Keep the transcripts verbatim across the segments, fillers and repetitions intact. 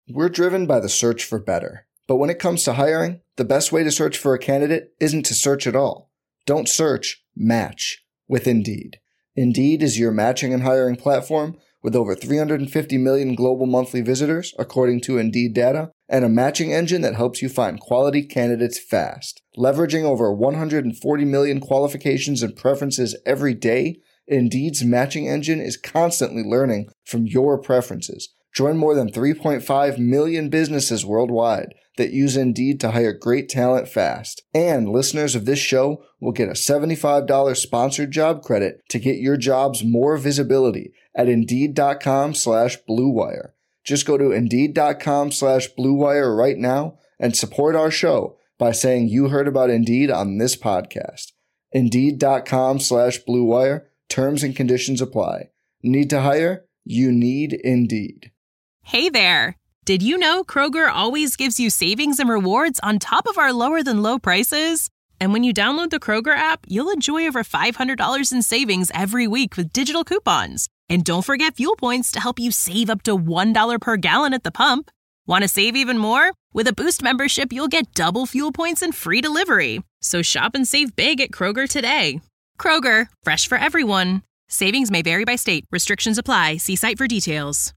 We're driven by the search for better. But when it comes to hiring, the best way to search for a candidate isn't to search at all. Don't search, match with Indeed. Indeed is your matching and hiring platform with over three hundred fifty million global monthly visitors, according to Indeed data, and a matching engine that helps you find quality candidates fast. Leveraging over one hundred forty million qualifications and preferences every day, Indeed's matching engine is constantly learning from your preferences. Join more than three point five million businesses worldwide that use Indeed to hire great talent fast. And listeners of this show will get a seventy-five dollars sponsored job credit to get your jobs more visibility at Indeed.com slash Blue Wire. Just go to Indeed.com slash Blue Wire right now and support our show by saying you heard about Indeed on this podcast. Indeed.com slash Blue Wire. Terms and conditions apply. Need to hire? You need Indeed. Hey there. Did you know Kroger always gives you savings and rewards on top of our lower than low prices? And when you download the Kroger app, you'll enjoy over five hundred dollars in savings every week with digital coupons. And don't forget fuel points to help you save up to one dollar per gallon at the pump. Want to save even more? With a Boost membership, you'll get double fuel points and free delivery. So shop and save big at Kroger today. Kroger, fresh for everyone. Savings may vary by state. Restrictions apply. See site for details.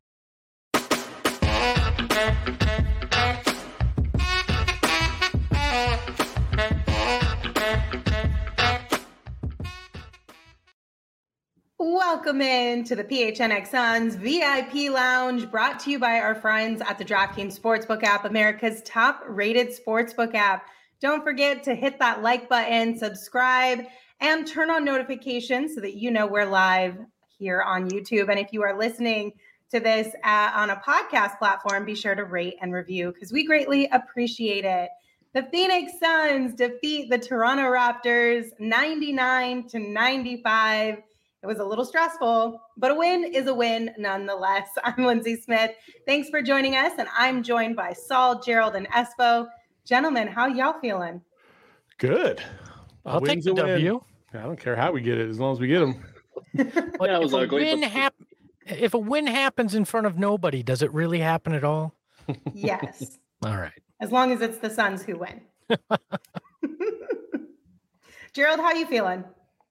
Welcome in to the P H N X Suns V I P Lounge, brought to you by our friends at the DraftKings Sportsbook app, America's top-rated sportsbook app. Don't forget to hit that like button, subscribe, and turn on notifications so that you know we're live here on YouTube. And if you are listening to this uh, on a podcast platform, be sure to rate and review because we greatly appreciate it. The Phoenix Suns defeat the Toronto Raptors ninety-nine to ninety-five. It was a little stressful, but a win is a win nonetheless. I'm Lindsay Smith. Thanks for joining us, and I'm joined by Saul, Gerald, and Espo. Gentlemen, how y'all feeling? Good. I'll take the W. I don't care how we get it, as long as we get them. But if, a win hap- if a win happens in front of nobody, does it really happen at all? Yes. All right. As long as it's the Suns who win. Gerald, how you feeling?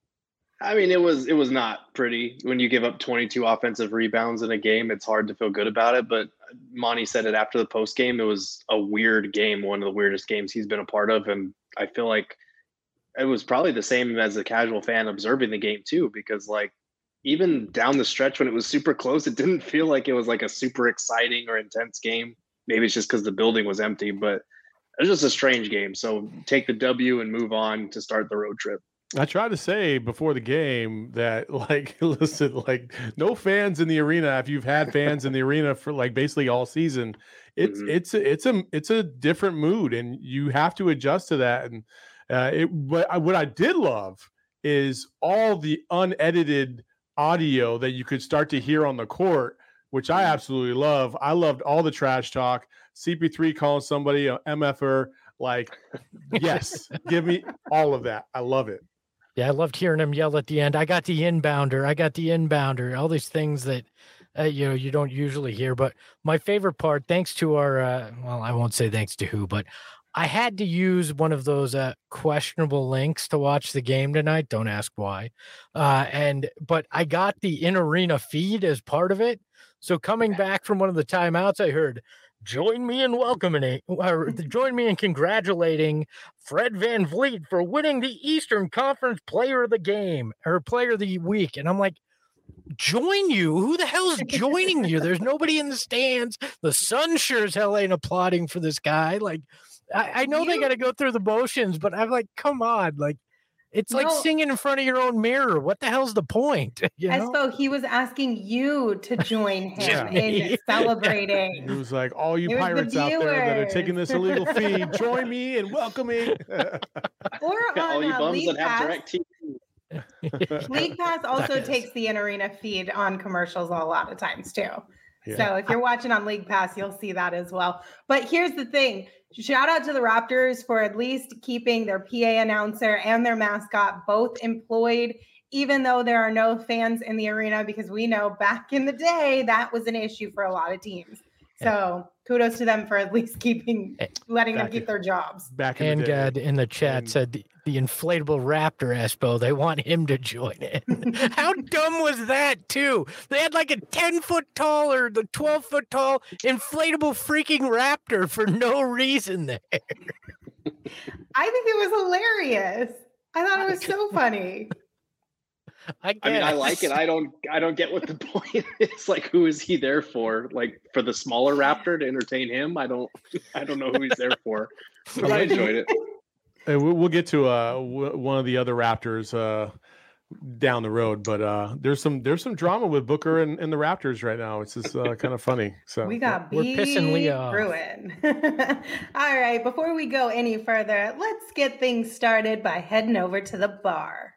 I mean, it was it was not pretty. When you give up twenty-two offensive rebounds in a game, it's hard to feel good about it. But Monty said it after the post game. It was a weird game, one of the weirdest games he's been a part of. And I feel like it was probably the same as a casual fan observing the game too, because like even down the stretch when it was super close, it didn't feel like it was like a super exciting or intense game. Maybe it's just because the building was empty, but it was just a strange game. So take the W and move on to start the road trip. I tried to say before the game that, like, listen, like, no fans in the arena. If you've had fans in the arena for like basically all season, it's mm-hmm. it's it's a it's a different mood, and you have to adjust to that. And uh, it, but I, what I did love is all the unedited audio that you could start to hear on the court, which I absolutely love. I loved all the trash talk. C P three calling somebody a M F er, like, yes, give me all of that. I love it. Yeah, I loved hearing him yell at the end. I got the inbounder. I got the inbounder. All these things that uh, you know you don't usually hear. But my favorite part, thanks to our uh, well, I won't say thanks to who, but I had to use one of those uh, questionable links to watch the game tonight. Don't ask why. Uh, and but I got the in arena feed as part of it. So coming back from one of the timeouts, I heard, join me in welcoming, or join me in congratulating Fred VanVleet for winning the Eastern Conference Player of the Game or Player of the Week. And I'm like, join you? Who the hell's joining you? There's nobody in the stands. The Sun sure as hell ain't applauding for this guy. Like, I, I know you, they got to go through the motions, but I'm like, come on, like. It's like no, singing in front of your own mirror. What the hell's the point? You know? As though he was asking you to join him yeah. in celebrating. He was like, all you pirates the out there that are taking this illegal fee, join me in welcoming. Or on all you uh, bums League that have Pass. direct T V. League Pass also takes the in-arena feed on commercials a lot of times too. Yeah. So if you're watching on League Pass, you'll see that as well. But here's the thing. Shout out to the Raptors for at least keeping their P A announcer and their mascot both employed, even though there are no fans in the arena, because we know back in the day that was an issue for a lot of teams. So kudos to them for at least keeping, letting back them keep in, their jobs. Back in and the day. uh, in the chat and, said the, the inflatable raptor Espo, they want him to join in. How dumb was that too? They had like a ten foot tall or the twelve foot tall inflatable freaking raptor for no reason there. I think it was hilarious. I thought it was so funny. I, guess. I mean, I like it. I don't, I don't get what the point is. Like, who is he there for? Like, for the smaller raptor to entertain him? I don't, I don't know who he's there for. But I enjoyed it. Hey, we'll get to uh, w- one of the other Raptors uh, down the road, but uh, there's some there's some drama with Booker and, and the Raptors right now. It's just uh, kind of funny. So we got we're pissing Leah off. Bruin. All right, before we go any further, let's get things started by heading over to the bar.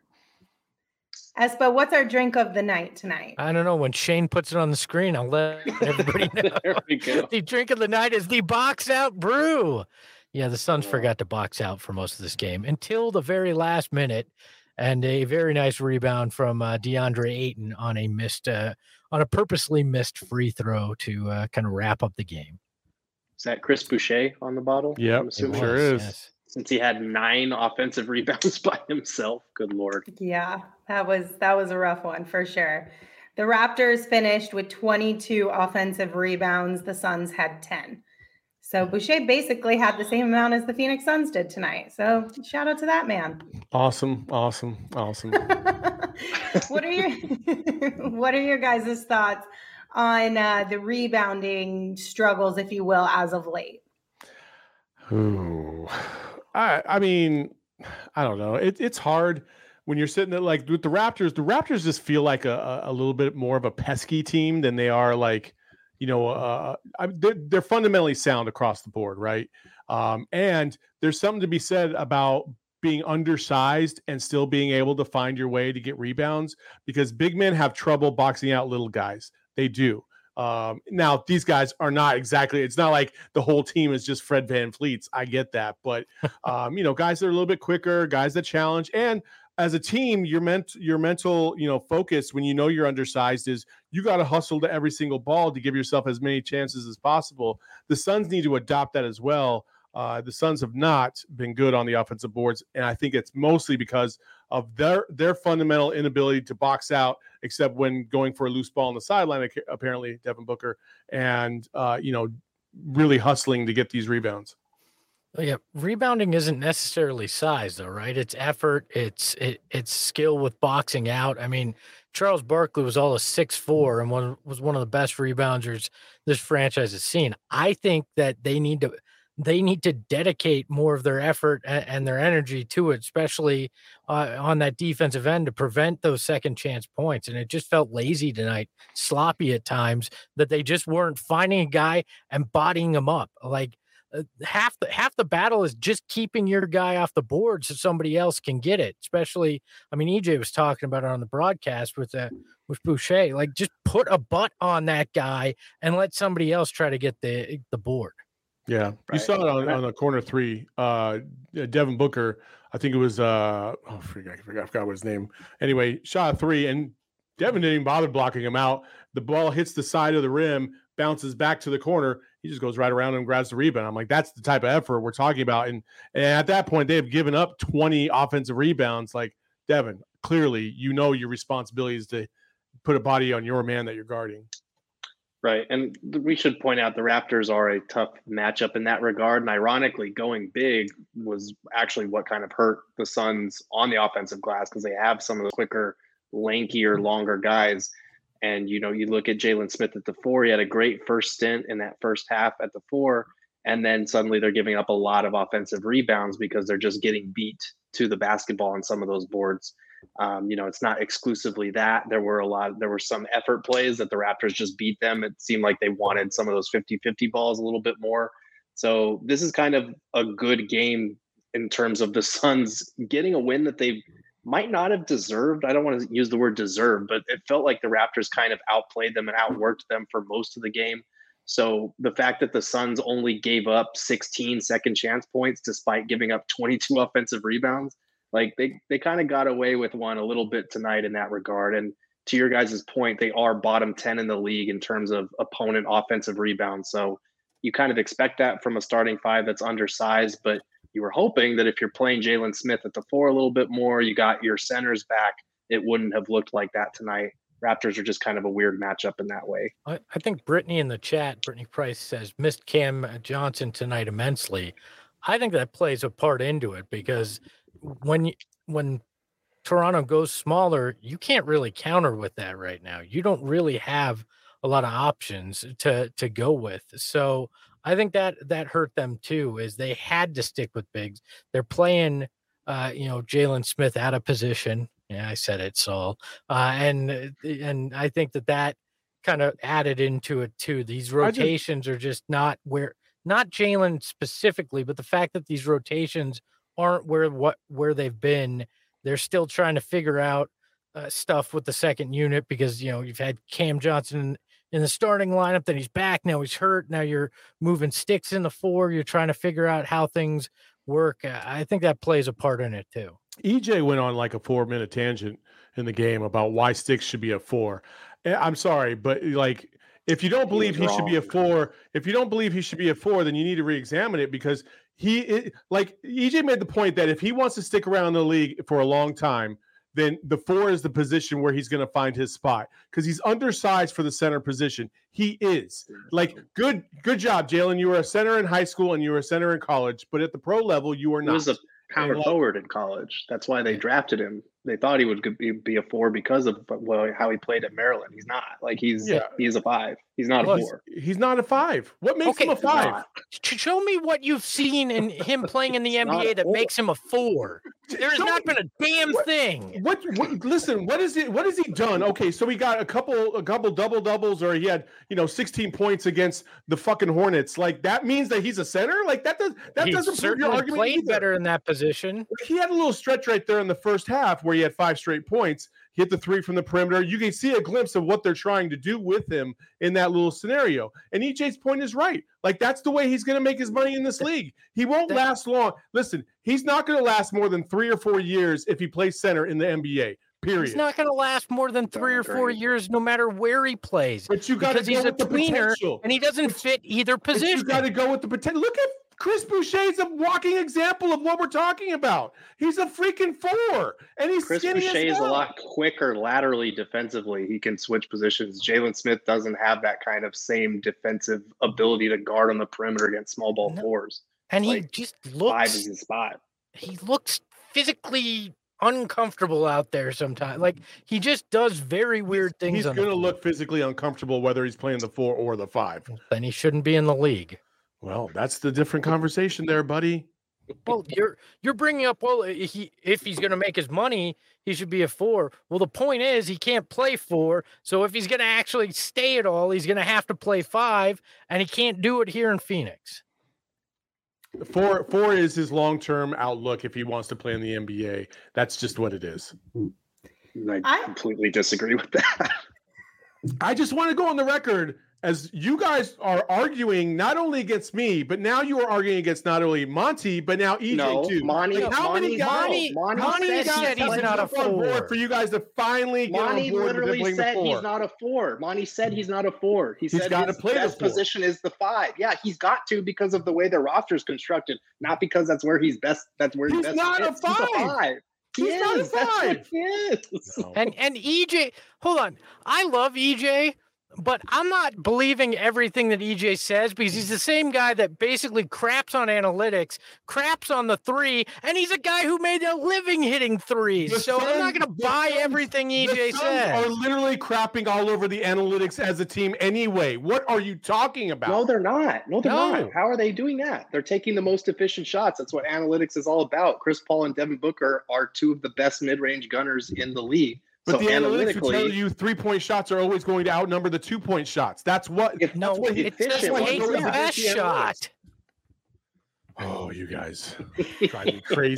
Espo, what's our drink of the night tonight? I don't know. When Shane puts it on the screen, I'll let everybody know. There we go. The drink of the night is the Box Out Brew. Yeah, the Suns forgot to box out for most of this game until the very last minute, and a very nice rebound from uh, DeAndre Ayton on a missed, uh, on a purposely missed free throw to uh, kind of wrap up the game. Is that Chris Boucher on the bottle? Yeah, I'm it sure is. Yes. Since he had nine offensive rebounds by himself. Good Lord. Yeah, that was that was a rough one for sure. The Raptors finished with twenty-two offensive rebounds. The Suns had ten. So Boucher basically had the same amount as the Phoenix Suns did tonight. So shout out to that man. Awesome, awesome, awesome. What are your What are your guys' thoughts on uh, the rebounding struggles, if you will, as of late? Ooh. I I mean, I don't know. It, it's hard when you're sitting there like with the Raptors. The Raptors just feel like a, a little bit more of a pesky team than they are like, you know, uh, they're, they're fundamentally sound across the board, right? Um, and there's something to be said about being undersized and still being able to find your way to get rebounds, because big men have trouble boxing out little guys. They do. Um, now these guys are not exactly, it's not like the whole team is just Fred VanVleet's. I get that. But, um, you know, guys that are a little bit quicker, guys that challenge. And as a team, your ment- your mental, you know, focus when you know you're undersized is you got to hustle to every single ball to give yourself as many chances as possible. The Suns need to adopt that as well. Uh, the Suns have not been good on the offensive boards, and I think it's mostly because of their their fundamental inability to box out, except when going for a loose ball on the sideline, apparently, Devin Booker, and, uh, you know, really hustling to get these rebounds. Oh, yeah, rebounding isn't necessarily size, though, right? It's effort, it's it, it's skill with boxing out. I mean, Charles Barkley was all a six four and one, was one of the best rebounders this franchise has seen. I think that they need to they need to dedicate more of their effort and, and their energy to it, especially uh, on that defensive end, to prevent those second chance points. And it just felt lazy tonight, sloppy at times, that they just weren't finding a guy and bodying him up. Like, Uh, half the half the battle is just keeping your guy off the board so somebody else can get it. Especially, I mean, E J was talking about it on the broadcast with uh, with Boucher. Like, just put a butt on that guy and let somebody else try to get the the board. Yeah, you Right. saw it on, on the corner three. Uh, Devin Booker, I think it was. Uh, oh, I forgot, I forgot, I forgot what his name. Anyway, shot a three, and Devin didn't even bother blocking him out. The ball hits the side of the rim, bounces back to the corner. He just goes right around and grabs the rebound. I'm like, that's the type of effort we're talking about. And, and at that point, they have given up twenty offensive rebounds. Like, Devin, clearly, you know your responsibility is to put a body on your man that you're guarding. Right. And we should point out the Raptors are a tough matchup in that regard. And ironically, going big was actually what kind of hurt the Suns on the offensive glass, because they have some of the quicker, lankier, longer guys. And, you know, you look at Jalen Smith at the four, he had a great first stint in that first half at the four. And then suddenly they're giving up a lot of offensive rebounds because they're just getting beat to the basketball on some of those boards. Um, you know, it's not exclusively that. There were a lot, there were some effort plays that the Raptors just beat them. It seemed like they wanted some of those fifty-fifty balls a little bit more. So this is kind of a good game in terms of the Suns getting a win that they might not have deserved. I don't want to use the word deserve, but it felt like the Raptors kind of outplayed them and outworked them for most of the game. So the fact that the Suns only gave up sixteen second chance points despite giving up twenty-two offensive rebounds, like they they kind of got away with one a little bit tonight in that regard. And to your guys' point, they are bottom ten in the league in terms of opponent offensive rebounds. So You kind of expect that from a starting five that's undersized, but you were hoping that if you're playing Jalen Smith at the four a little bit more, you got your centers back, it wouldn't have looked like that tonight. Raptors are just kind of a weird matchup in that way. I, I think Brittany in the chat, Brittany Price says, missed Cam Johnson tonight immensely. I think that plays a part into it because when you, when Toronto goes smaller, you can't really counter with that right now. You don't really have a lot of options to to go with. So I think that that hurt them too, is they had to stick with bigs. They're playing, uh, you know, Jalen Smith out of position. Yeah, I said it, Saul. Uh, and and I think that that kind of added into it too. These rotations just, are just not where, not Jalen specifically, but the fact that these rotations aren't where what where they've been. They're still trying to figure out uh, stuff with the second unit because, you know, you've had Cam Johnson in, in the starting lineup, then he's back, now he's hurt, now you're moving Sticks in the four, you're trying to figure out how things work. Uh, I think that plays a part in it too. E J went on like a four minute tangent in the game about why Sticks should be a four. I'm sorry, but like, if you don't believe he, he should be a four, if you don't believe he should be a four, then you need to re-examine it because he it, like E J made the point that if he wants to stick around the league for a long time, then the four is the position where he's going to find his spot because he's undersized for the center position. He is like good, good job, Jalen. You were a center in high school and you were a center in college, but at the pro level, you were not. He was a power and, forward in college. That's why they drafted him. They thought he would be a four because of well, how he played at Maryland. He's not like he's yeah. he's a five. He's not well, a four. He's, he's not a five. What makes okay, him a five? Show me what you've seen in him playing in the N B A that makes him a four. There has Show not me. been a damn what, thing. What, what? Listen, what is it? What has he done? Okay, so he got a couple, a couple double doubles, or he had you know sixteen points against the fucking Hornets. Like that means that he's a center. Like that does that he doesn't prove your argument. Played either. better in that position. He had a little stretch right there in the first half where he had five straight points. Hit the three from the perimeter. You can see a glimpse of what they're trying to do with him in that little scenario. And E J's point is right. Like, that's the way he's going to make his money in this league. He won't last long. Listen, he's not going to last more than three or four years if he plays center in the N B A, period. He's not going to last more than three or four years no matter where he plays. But you got to go with the potential. And he doesn't fit either position. You got to go with the potential. Look at Chris Boucher's a walking example of what we're talking about. He's a freaking four, and he's Chris skinny Boucher as well. is a lot quicker laterally defensively. He can switch positions. Jalen Smith doesn't have that kind of same defensive ability to guard on the perimeter against small ball no. fours. And like, he just looks five is his spot. He looks physically uncomfortable out there sometimes. Like he just does very weird things. He's going to look physically uncomfortable whether he's playing the four or the five. Then he shouldn't be in the league. Well, that's the different conversation there, buddy. Well, you're you're bringing up, well, he if he's going to make his money, he should be a four. Well, the point is he can't play four. So if he's going to actually stay at all, he's going to have to play five, and he can't do it here in Phoenix. Four four is his long-term outlook if he wants to play in the N B A. That's just what it is. I, I completely disagree with that. I just want to go on the record as you guys are arguing not only against me, but now you are arguing against not only Monty, but now E J no, too. Monty, like how Monty, many guys? Monty, Monty, Monty said, said he's not a four. On board for you guys to finally get Monty on board literally with said the four. he's not a four. Monty said he's not a four. He he's said got his to play best the four. position is the five. Yeah, he's got to because of the way the roster is constructed, not because that's where he's best. That's where he's he's best not a five. He's a five. He he's is. not a That's five. what he is. No. And and E J, hold on. I love E J. But I'm not believing everything that E J says because he's the same guy that basically craps on analytics, craps on the three, and he's a guy who made a living hitting threes. The so Suns, I'm not going to buy Suns, everything E J the says. Are literally crapping all over the analytics as a team anyway. What are you talking about? No, they're not. No, they're no. not. How are they doing that? They're taking the most efficient shots. That's what analytics is all about. Chris Paul and Devin Booker are two of the best mid-range gunners in the league. But so the analytics will tell you three-point shots are always going to outnumber the two-point shots. That's what. If, no, that's what it says hates the best shot. Oh, you guys drive me crazy.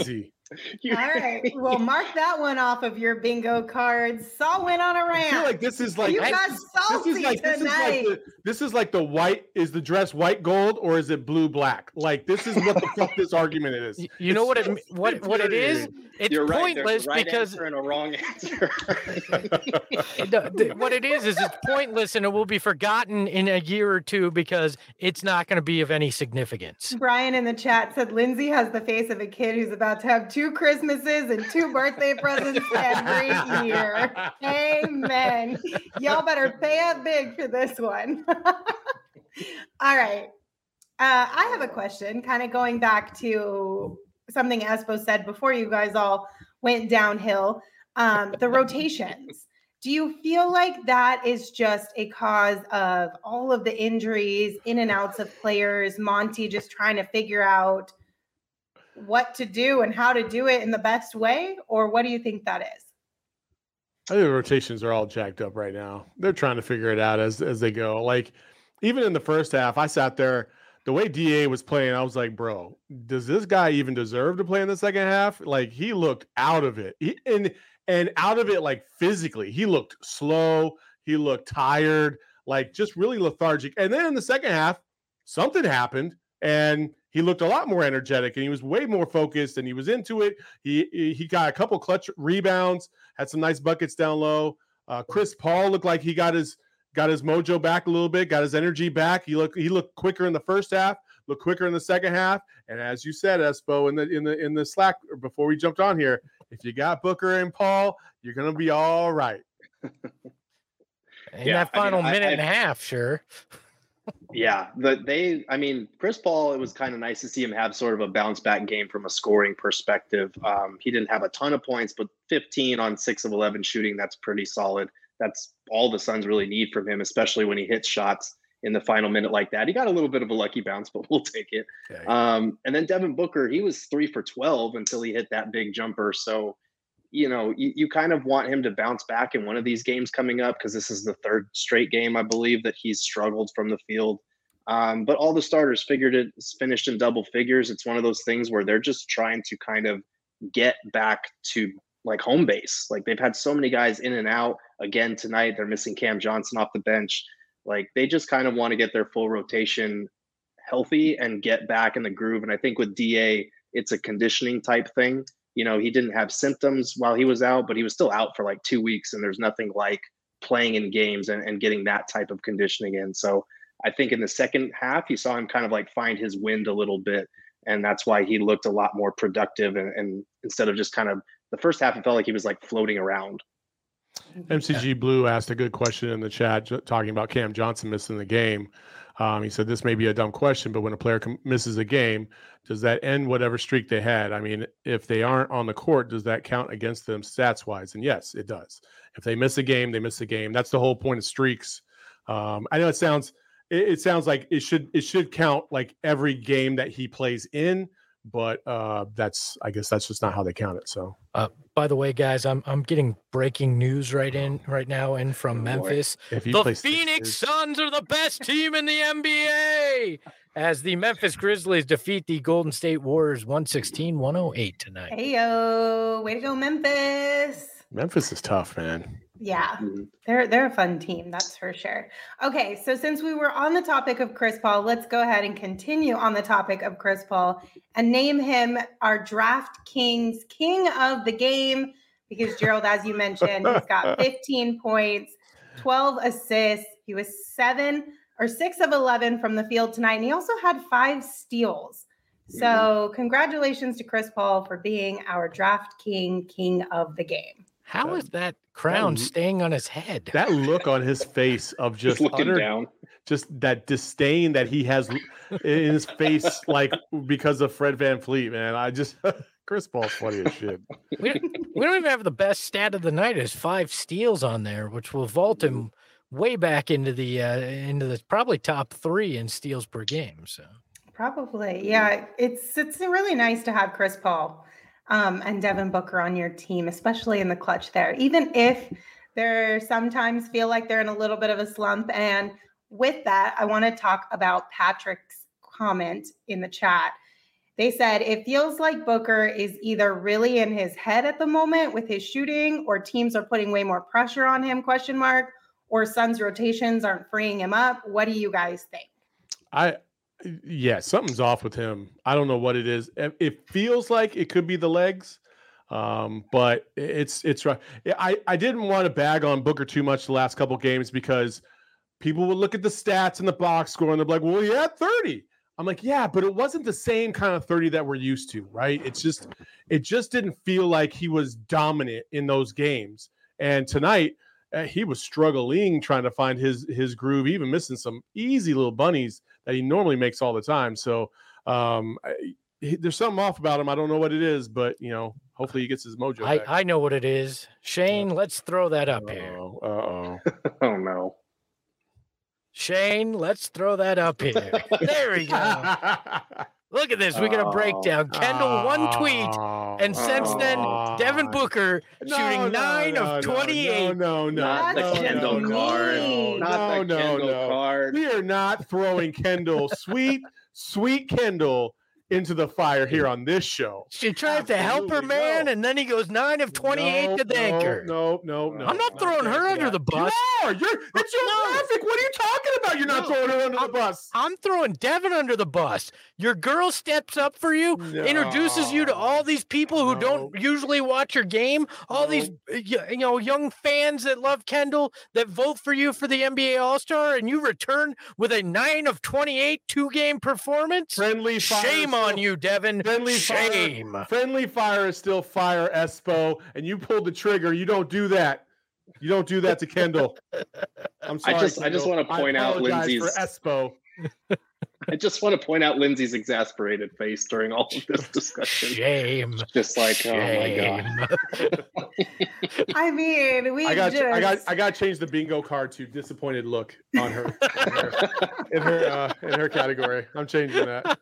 All right. Well, mark that one off of your bingo cards. Saul went on a rant. I feel like this is like you this, got salty this is like tonight. this is like the, this is like the white is the dress white gold or is it blue black? Like this is what the fuck this argument is. You it's know what it what what it is? It's You're right. pointless There's a right because answer and a wrong answer. the, the, what it is is it's pointless and it will be forgotten in a year or two because it's not going to be of any significance. Brian in the chat said Lindsay has the face of a kid who's about to have two Christmases and two birthday presents every year. Amen. Y'all better pay up big for this one. All right. Uh, I have a question, kind of going back to something Espo said before you guys all went downhill. Um, the rotations. Do you feel like that is just a cause of all of the injuries, in and outs of players, Monty just trying to figure out what to do and how to do it in the best way? Or what do you think that is? I think the rotations are all jacked up right now. They're trying to figure it out as as they go. Like, even in the first half, I sat there, the way D A was playing, I was like, bro, does this guy even deserve to play in the second half? Like, he looked out of it. He, and and out of it, like, physically. He looked slow. He looked tired, like, just really lethargic. And then in the second half, something happened, and he looked a lot more energetic, and he was way more focused, and he was into it. He he got a couple clutch rebounds, had some nice buckets down low. Uh, Chris Paul looked like he got his got his mojo back a little bit, got his energy back. He looked he looked quicker in the first half, looked quicker in the second half. And as you said, Espo, in the in the in the Slack before we jumped on here, if you got Booker and Paul, you're gonna be all right. In yeah, that final I mean, minute I, I, and a half, sure. Yeah, but they, I mean, Chris Paul, it was kind of nice to see him have sort of a bounce back game from a scoring perspective. Um, he didn't have a ton of points, but fifteen on six of eleven shooting, that's pretty solid. That's all the Suns really need from him, especially when he hits shots in the final minute like that. He got a little bit of a lucky bounce, but we'll take it. Okay. Um, and then Devin Booker, he was three for twelve until he hit that big jumper. So, you know, you, you kind of want him to bounce back in one of these games coming up because this is the third straight game, I believe, that he's struggled from the field. Um, but all the starters figured it, finished in double figures. It's one of those things where they're just trying to kind of get back to like home base. Like they've had so many guys in and out. Again tonight, they're missing Cam Johnson off the bench. Like they just kind of want to get their full rotation healthy and get back in the groove. And I think with D A, it's a conditioning type thing. You know, he didn't have symptoms while he was out, but he was still out for like two weeks. And there's nothing like playing in games and, and getting that type of conditioning in. So I think in the second half, you saw him kind of like find his wind a little bit. And that's why he looked a lot more productive. And, and instead of just kind of the first half, it felt like he was like floating around. M C G Blue asked a good question in the chat talking about Cam Johnson missing the game. Um, he said, this may be a dumb question, but when a player com- misses a game, does that end whatever streak they had? I mean, if they aren't on the court, does that count against them stats wise? And yes, it does. If they miss a game, they miss a game. That's the whole point of streaks. Um, I know it sounds, it, it sounds like it should, it should count like every game that he plays in, but uh, that's, I guess that's just not how they count it. So, uh, by the way, guys, I'm I'm getting breaking news right in right now in from oh, Memphis. The Phoenix Suns are the best team in the N B A as the Memphis Grizzlies defeat the Golden State Warriors one sixteen one oh eight tonight. Hey yo, way to go, Memphis! Memphis is tough, man. Yeah, they're they're a fun team, that's for sure. Okay, so since we were on the topic of Chris Paul, let's go ahead and continue on the topic of Chris Paul and name him our Draft Kings King of the Game because Gerald, as you mentioned, he's got fifteen points, twelve assists. He was seven or six of eleven from the field tonight, and he also had five steals. So congratulations to Chris Paul for being our Draft King King of the Game. How is that crown that, staying on his head? That look on his face of just utter, down. just that disdain that he has in his face, like because of Fred VanVleet, man. I just Chris Paul's funny as shit. We don't, we don't even have the best stat of the night. Is five steals on there, which will vault him way back into the uh, into the probably top three in steals per game. So probably, yeah. It's it's really nice to have Chris Paul. Um, and Devin Booker on your team, especially in the clutch there, even if they sometimes feel like they're in a little bit of a slump. And with that, I want to talk about Patrick's comment in the chat. They said it feels like Booker is either really in his head at the moment with his shooting, or teams are putting way more pressure on him, question mark, or Suns rotations aren't freeing him up. What do you guys think? I, yeah, something's off with him. I don't know what it is. It feels like it could be the legs, um, but it's it's right. I, I didn't want to bag on Booker too much the last couple games because people would look at the stats in the box score and they're like, well, he had thirty. I'm like, yeah, but it wasn't the same kind of thirty that we're used to, right? It's just, it just didn't feel like he was dominant in those games. And tonight, uh, he was struggling trying to find his his groove, even missing some easy little bunnies that he normally makes all the time. So um, I, he, there's something off about him. I don't know what it is, but you know, hopefully he gets his mojo I, back. I know what it is. Shane, uh, let's throw that up uh-oh, here. Uh-oh. Oh, no. Shane, let's throw that up here. There we go. Look at this. We got a breakdown. Kendall, one tweet. And since then, Devin Booker no, shooting no, nine no, of twenty-eight. No, no, no. Not no, the Kendall no, card. No, Not the no, Kendall no. card. We are not throwing Kendall, sweet, sweet Kendall, into the fire here on this show. She tried to help her man, no. and then he goes nine of twenty-eight no, to thank no, her. No, no, no. I'm not throwing her under the bus. You are. You're, it's geographic. What are you talking about? You're not No. throwing her under the bus. I'm throwing Devin under the bus. Your girl steps up for you, No. introduces you to all these people who No. don't usually watch your game, all No. these uh, y- you know young fans that love Kendall, that vote for you for the N B A All-Star, and you return with a nine of twenty-eight two-game performance. Friendly fire. Shame on you, Devin. Friendly Shame. Fire, friendly fire is still fire, Espo, and you pulled the trigger. You don't do that. You don't do that to Kendall. I'm sorry. I just, I just Kendall. want to point I out apologize Lindsay's. for Espo. I just want to point out Lindsay's exasperated face during all of this discussion. Shame. Just like, Shame. oh my god. I mean, we I got, just... I got, I got to change the bingo card to disappointed look on her in her in her, uh, in her category. I'm changing that.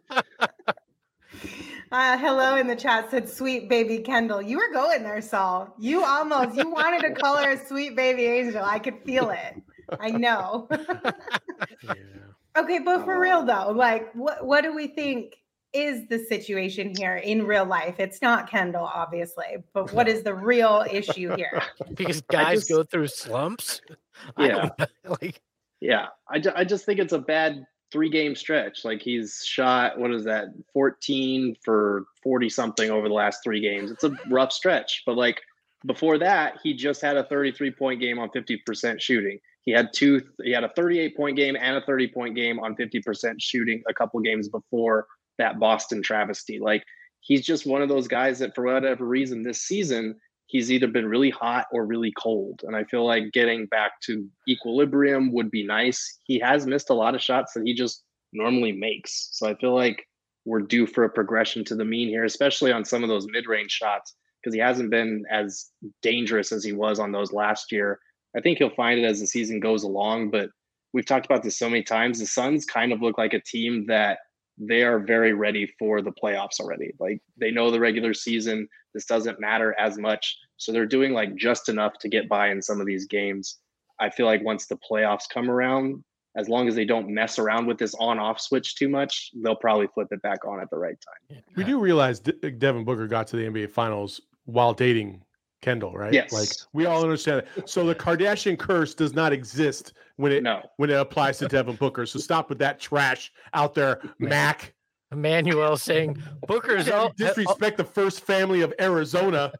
Uh, hello in the chat said, sweet baby Kendall. You were going there, Saul. You almost, you wanted to call her a sweet baby angel. I could feel it. I know. Yeah. Okay, but for real though, like what, what do we think is the situation here in real life? It's not Kendall, obviously, but what is the real issue here? Because guys just- go through slumps. I Yeah. don't know, like Yeah, I, ju- I just think it's a bad three game stretch. Like he's shot, what is that, fourteen for forty something over the last three games. It's a rough stretch. But like before that, he just had a thirty-three point game on fifty percent shooting. He had two, he had a thirty-eight point game and a thirty point game on fifty percent shooting a couple games before that Boston travesty. Like he's just one of those guys that for whatever reason this season, he's either been really hot or really cold. And I feel like getting back to equilibrium would be nice. He has missed a lot of shots that he just normally makes. So I feel like we're due for a progression to the mean here, especially on some of those mid-range shots, because he hasn't been as dangerous as he was on those last year. I think he'll find it as the season goes along, but we've talked about this so many times. The Suns kind of look like a team that they are very ready for the playoffs already. Like they know the regular season, this doesn't matter as much. So they're doing like just enough to get by in some of these games. I feel like once the playoffs come around, as long as they don't mess around with this on-off switch too much, they'll probably flip it back on at the right time. We do realize De- Devin Booker got to the N B A Finals while dating Kendall, right? Yes. Like we all understand it. So the Kardashian curse does not exist when it No. when it applies to Devin Booker. So stop with that trash out there, Mac. Emmanuel saying Booker's all Disrespect the first family of Arizona.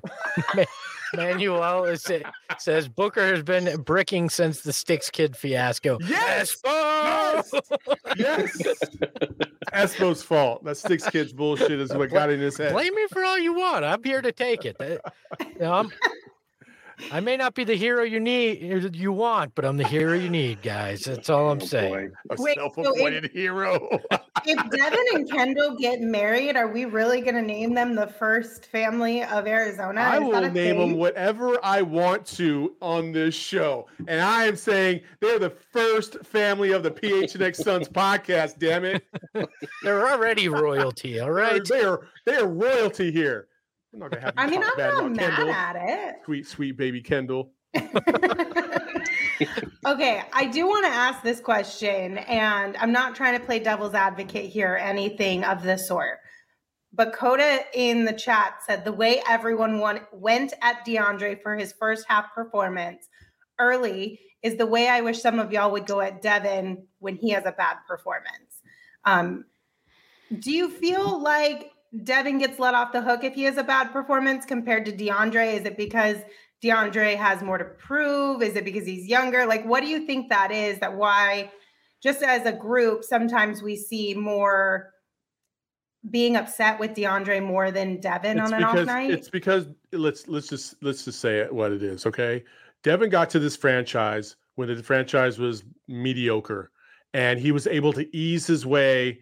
Manuel is, says Booker has been bricking since the Sticks Kid fiasco. Yes! Espo! Yes. Espo's fault. That Six Kids bullshit is what got in his head. Blame me for all you want. I'm here to take it. That- you know, I'm- I may not be the hero you need, you want, but I'm the hero you need, guys. That's all I'm Oh, saying. boy. A Wait, so self-appointed hero. If Devin and Kendall get married, are we really going to name them the first family of Arizona? I Is will that a name thing? them whatever I want to on this show. And I am saying they're the first family of the P H N X Suns podcast, damn it. They're already royalty, all right? They are, they are royalty here. I'm not gonna have you I mean, talk I'm bad not about mad Kendall. at it. Sweet, sweet baby Kendall. Okay, I do want to ask this question, and I'm not trying to play devil's advocate here or anything of the sort. But Coda in the chat said the way everyone won, went at DeAndre for his first half performance early is the way I wish some of y'all would go at Devin when he has a bad performance. Um, do you feel like Devin gets let off the hook if he has a bad performance compared to DeAndre? Is it because DeAndre has more to prove? Is it because he's younger? Like, what do you think that is, that why, just as a group, sometimes we see more being upset with DeAndre more than Devin it's on an because, off night? It's because let's let's just let's just say it what it is, okay? Devin got to this franchise when the franchise was mediocre, and he was able to ease his way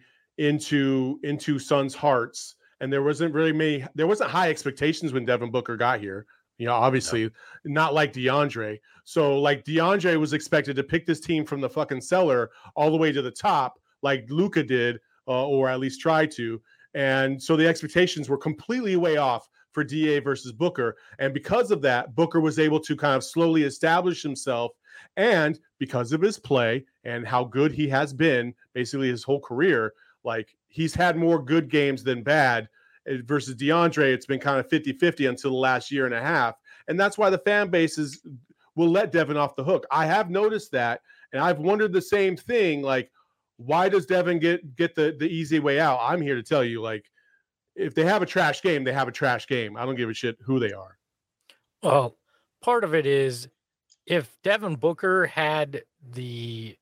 into into Suns' hearts. And there wasn't really many, there wasn't high expectations when Devin Booker got here. You know, obviously no. Not like DeAndre. So like DeAndre was expected to pick this team from the fucking cellar all the way to the top, like Luka did, uh, or at least try to. And so the expectations were completely way off for D A versus Booker. And because of that, Booker was able to kind of slowly establish himself. And because of his play and how good he has been basically his whole career, like he's had more good games than bad. Versus DeAndre, it's been kind of fifty-fifty until the last year and a half. And that's why the fan bases will let Devin off the hook. I have noticed that, and I've wondered the same thing. Like, why does Devin get, get the, the easy way out? I'm here to tell you, like, if they have a trash game, they have a trash game. I don't give a shit who they are. Well, part of it is if Devin Booker had the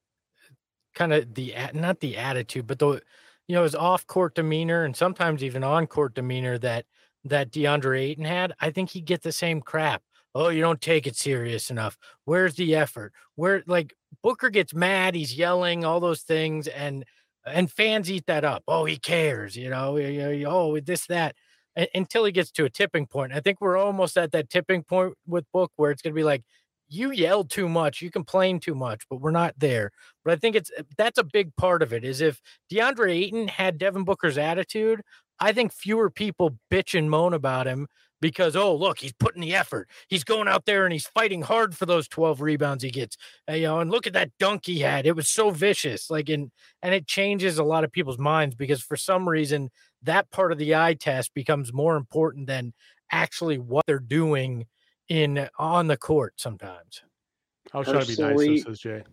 kind of the, not the attitude, but the, you know, his off-court demeanor and sometimes even on-court demeanor that that DeAndre Ayton had, I think he'd get the same crap. Oh, you don't take it serious enough. Where's the effort? Where, like, Booker gets mad, he's yelling, all those things, and and fans eat that up. Oh, he cares, you know, oh, this, that, until he gets to a tipping point. I think we're almost at that tipping point with Book where it's going to be like, you yelled too much, you complain too much, but we're not there. But I think it's that's a big part of it, is if DeAndre Ayton had Devin Booker's attitude, I think fewer people bitch and moan about him because, oh, look, he's putting the effort. He's going out there and he's fighting hard for those twelve rebounds he gets. Uh, you know, and look at that dunk he had. It was so vicious. Like, and, and it changes a lot of people's minds because for some reason that part of the eye test becomes more important than actually what they're doing in on the court sometimes. I was trying to be nice, says Jay.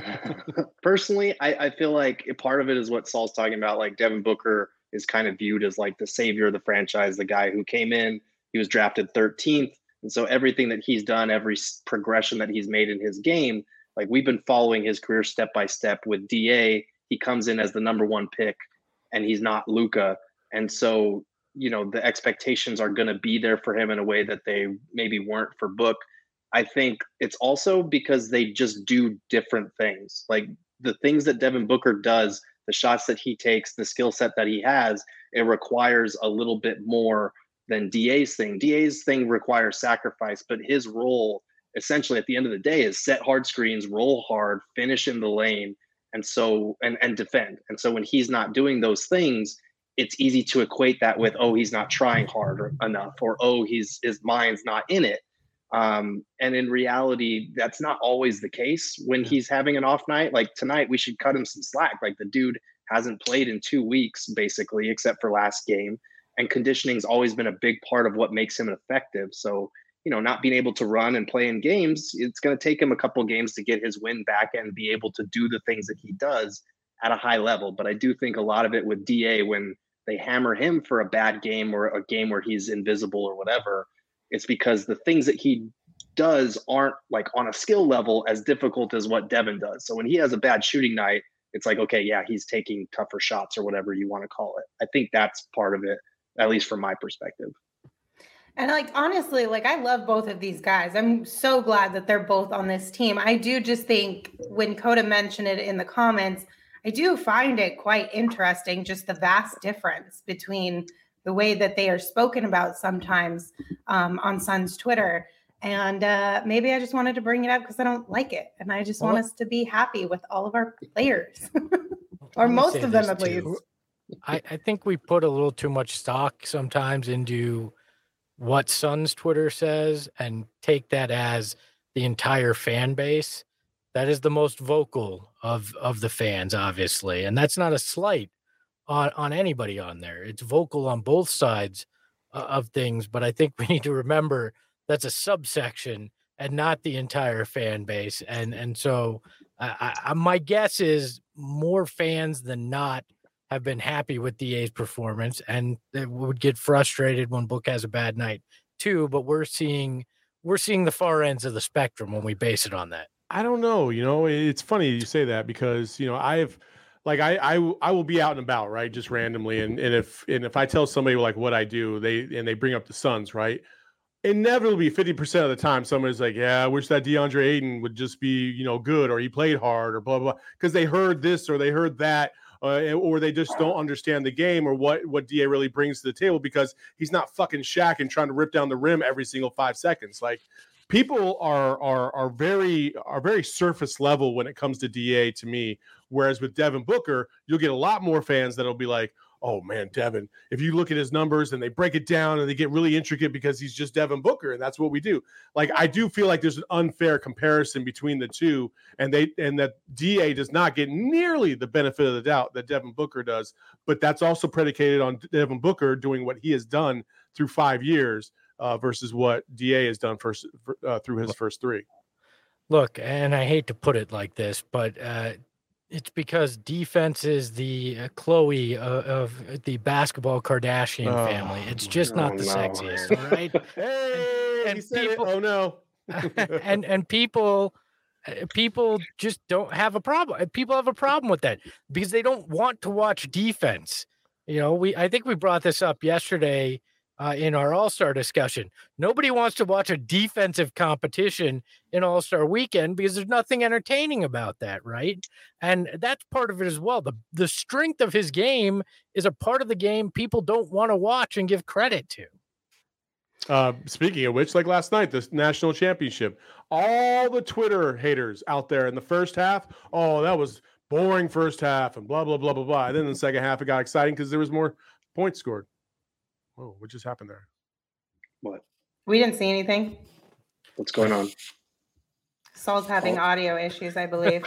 Personally, I, I feel like part of it is what Saul's talking about. Like, Devin Booker is kind of viewed as like the savior of the franchise, the guy who came in, he was drafted thirteenth. And so everything that he's done, every progression that he's made in his game, like we've been following his career step by step with D A. He comes in as the number one pick and he's not Luka. And so, you know, the expectations are going to be there for him in a way that they maybe weren't for Book. I think it's also because they just do different things. Like the things that Devin Booker does, the shots that he takes, the skill set that he has, it requires a little bit more than D A's thing. D A's thing requires sacrifice, but his role essentially at the end of the day is set hard screens, roll hard, finish in the lane, and so and, and defend. And so when he's not doing those things, it's easy to equate that with, oh, he's not trying hard or, enough, or, oh, he's his mind's not in it. Um, and in reality, that's not always the case when he's having an off night. Like tonight, we should cut him some slack. Like the dude hasn't played in two weeks, basically, except for last game. And conditioning's always been a big part of what makes him effective. So, you know, not being able to run and play in games, it's going to take him a couple of games to get his wind back and be able to do the things that he does at a high level. But I do think a lot of it with D A, when they hammer him for a bad game or a game where he's invisible or whatever, it's because the things that he does aren't like on a skill level as difficult as what Devin does. So when he has a bad shooting night, it's like, okay, yeah, he's taking tougher shots or whatever you want to call it. I think that's part of it, at least from my perspective. And like, honestly, like I love both of these guys. I'm so glad that they're both on this team. I do just think when Coda mentioned it in the comments, I do find it quite interesting, just the vast difference between the way that they are spoken about sometimes um, on Suns Twitter. And uh, maybe I just wanted to bring it up because I don't like it. And I just well, want us to be happy with all of our players, or most of them at least. I, I think we put a little too much stock sometimes into what Suns Twitter says and take that as the entire fan base. That is the most vocal of, of the fans, obviously. And that's not a slight on, on anybody on there. It's vocal on both sides uh, of things, but I think we need to remember that's a subsection and not the entire fan base. And, and so I, I, my guess is more fans than not have been happy with D A's performance, and they would get frustrated when Book has a bad night too. But we're seeing, we're seeing the far ends of the spectrum when we base it on that. I don't know. You know, it's funny you say that because, you know, I've like, I, I, I will be out and about, right. Just randomly. And, and if, and if I tell somebody like what I do, they, and they bring up the Suns, right. Inevitably fifty percent of the time, somebody's like, yeah, I wish that DeAndre Ayton would just be, you know, good, or he played hard, or blah, blah, blah. Cause they heard this, or they heard that, uh, or they just don't understand the game or what, what D A really brings to the table, because he's not fucking Shaq and trying to rip down the rim every single five seconds. Like, people are are are very are very surface level when it comes to D A to me. Whereas with Devin Booker, you'll get a lot more fans that'll be like, oh man, Devin, if you look at his numbers and they break it down and they get really intricate because he's just Devin Booker, and that's what we do. Like, I do feel like there's an unfair comparison between the two, and they and that D A does not get nearly the benefit of the doubt that Devin Booker does. But that's also predicated on Devin Booker doing what he has done through five years. Uh, versus what D A has done first uh, through his first three. Look, and I hate to put it like this, but uh, it's because defense is the uh, Chloe of, of the basketball Kardashian oh, family. It's just not oh, the no. sexiest, all right? Hey, and, and people, oh no, and and people. People just don't have a problem. People have a problem with that because they don't want to watch defense. You know, we I think we brought this up yesterday. Uh, in our All-Star discussion, nobody wants to watch a defensive competition in All-Star Weekend because there's nothing entertaining about that, right? And that's part of it as well. The the strength of his game is a part of the game people don't want to watch and give credit to. Uh, speaking of which, like last night, this national championship, all the Twitter haters out there in the first half, oh, that was boring first half and blah, blah, blah, blah, blah. And then in the second half, it got exciting because there was more points scored. Whoa, what just happened there? What? We didn't see anything. What's going on? Saul's having oh. audio issues, I believe.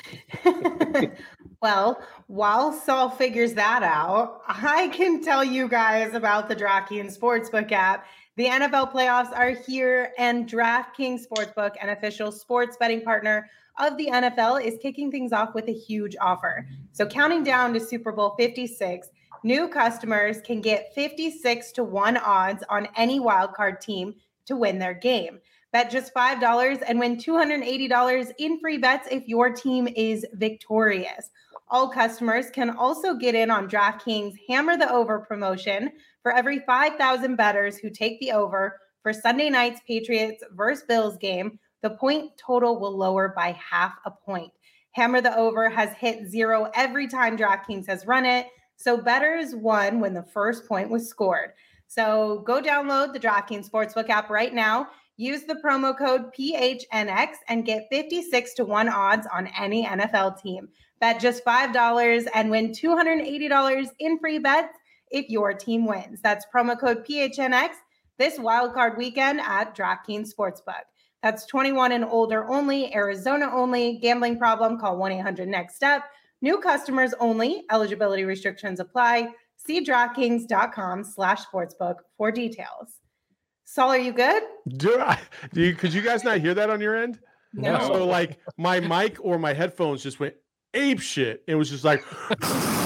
Well, while Saul figures that out, I can tell you guys about the DraftKings Sportsbook app. The N F L playoffs are here, and DraftKings Sportsbook, an official sports betting partner of the N F L, is kicking things off with a huge offer. So counting down to Super Bowl fifty-six, new customers can get fifty-six to one odds on any wildcard team to win their game. Bet just five dollars and win two hundred eighty dollars in free bets if your team is victorious. All customers can also get in on DraftKings Hammer the Over promotion. For every five thousand bettors who take the over for Sunday night's Patriots versus Bills game, the point total will lower by half a point. Hammer the Over has hit zero every time DraftKings has run it. So bettors won when the first point was scored. So go download the DraftKings Sportsbook app right now. Use the promo code P H N X and get fifty-six to one odds on any N F L team. Bet just five dollars and win two hundred eighty dollars in free bets if your team wins. That's promo code P H N X this wildcard weekend at DraftKings Sportsbook. That's twenty-one and older only, Arizona only. Gambling problem? Call one eight hundred next step. New customers only. Eligibility restrictions apply. See DraftKings.com slash sportsbook for details. Saul, are you good? Do I? Do you? Could you guys not hear that on your end? No. So like my mic or my headphones just went ape shit. It was just like, and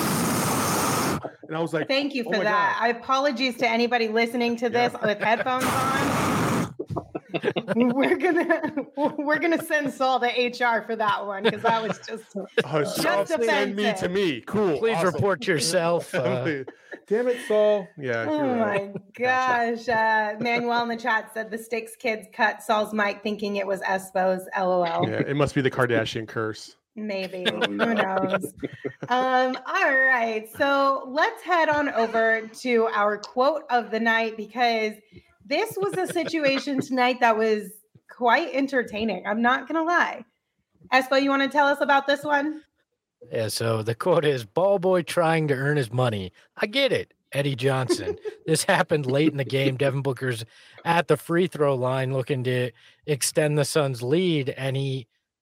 I was like, thank you for oh that. God. I apologies to anybody listening to this yeah. with headphones on. we're gonna we're gonna send Saul to H R for that one because that was just oh, just send me to me. Cool. Please awesome. report yourself. Uh... Damn it, Saul. Yeah. Oh you're my right. gosh. Uh, Manuel in the chat said the Sticks kids cut Saul's mic thinking it was Espo's. L O L. Yeah, it must be the Kardashian curse. Maybe. Oh, no. Who knows? um, all right. So let's head on over to our quote of the night because this was a situation tonight that was quite entertaining. I'm not going to lie. Espo, you want to tell us about this one? Yeah, so the quote is, ball boy trying to earn his money. I get it, Eddie Johnson. This happened late in the game. Devin Booker's at the free throw line looking to extend the Suns' lead, and he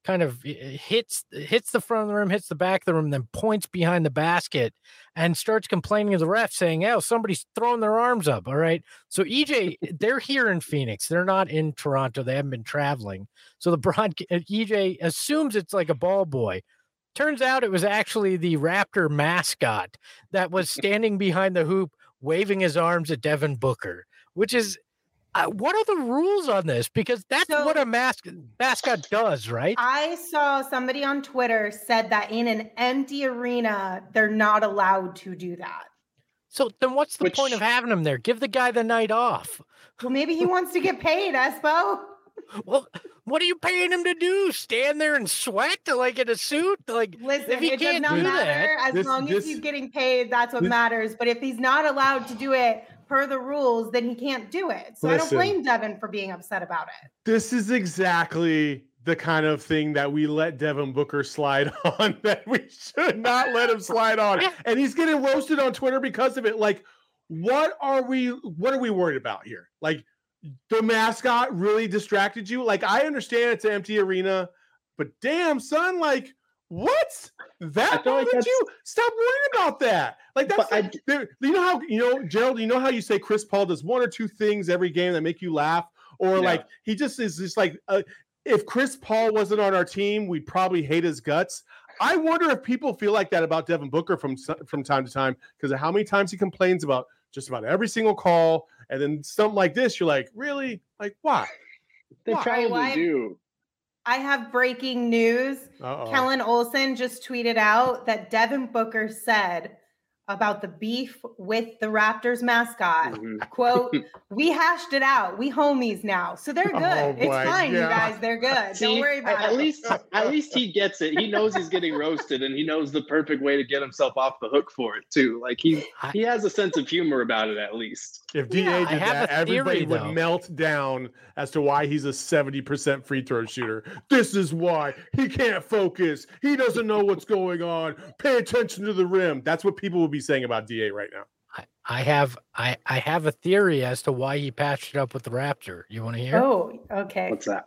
kind of hits hits the front of the rim, hits the back of the room, then points behind the basket and starts complaining to the ref saying, oh, somebody's throwing their arms up. All right. So E J, they're here in Phoenix. They're not in Toronto. They haven't been traveling. So the broad E J assumes it's like a ball boy. Turns out it was actually the Raptor mascot that was standing behind the hoop, waving his arms at Devin Booker, which is, Uh, what are the rules on this? Because that's so, what a mas- mascot does, right? I saw somebody on Twitter said that in an empty arena, they're not allowed to do that. So then what's the Which, point of having him there? Give the guy the night off. Well, maybe he wants to get paid, Espo. Well, what are you paying him to do? Stand there and sweat like in a suit? Like, listen, if he it can't does not do matter that, as this, long this, as he's getting paid. That's what this, matters. But if he's not allowed to do it per the rules, then he can't do it. So listen, I don't blame Devin for being upset about it. This is exactly the kind of thing that we let Devin Booker slide on that we should not let him slide on. And he's getting roasted on Twitter because of it. Like, what are we what are we worried about here? Like, the mascot really distracted you? Like, I understand it's an empty arena, but damn, son, like, what? That bothered like you? Stop worrying about that. Like, that's like, I, you know how, you know, Gerald, you know how you say Chris Paul does one or two things every game that make you laugh? Or yeah. like, he just is just like, uh, if Chris Paul wasn't on our team, we'd probably hate his guts. I wonder if people feel like that about Devin Booker from, from time to time because of how many times he complains about just about every single call. And then something like this, you're like, really? Like, why? They why? probably why? do. I have breaking news. Uh-oh. Kellen Olson just tweeted out that Devin Booker said about the beef with the Raptors mascot, mm-hmm. quote, we hashed it out. We homies now. So they're good. Oh, it's fine, God. you guys. They're good. See, Don't worry about at it. Least, at least he gets it. He knows he's getting roasted and he knows the perfect way to get himself off the hook for it too. Like he, he has a sense of humor about it at least. If D A Yeah, did that, everybody would melt down as to why he's a seventy percent free throw shooter. This is why he can't focus. He doesn't know what's going on. Pay attention to the rim. That's what people will be saying about D A right now. I, I have I, I have a theory as to why he patched it up with the Raptor. You want to hear? Oh, okay. What's that?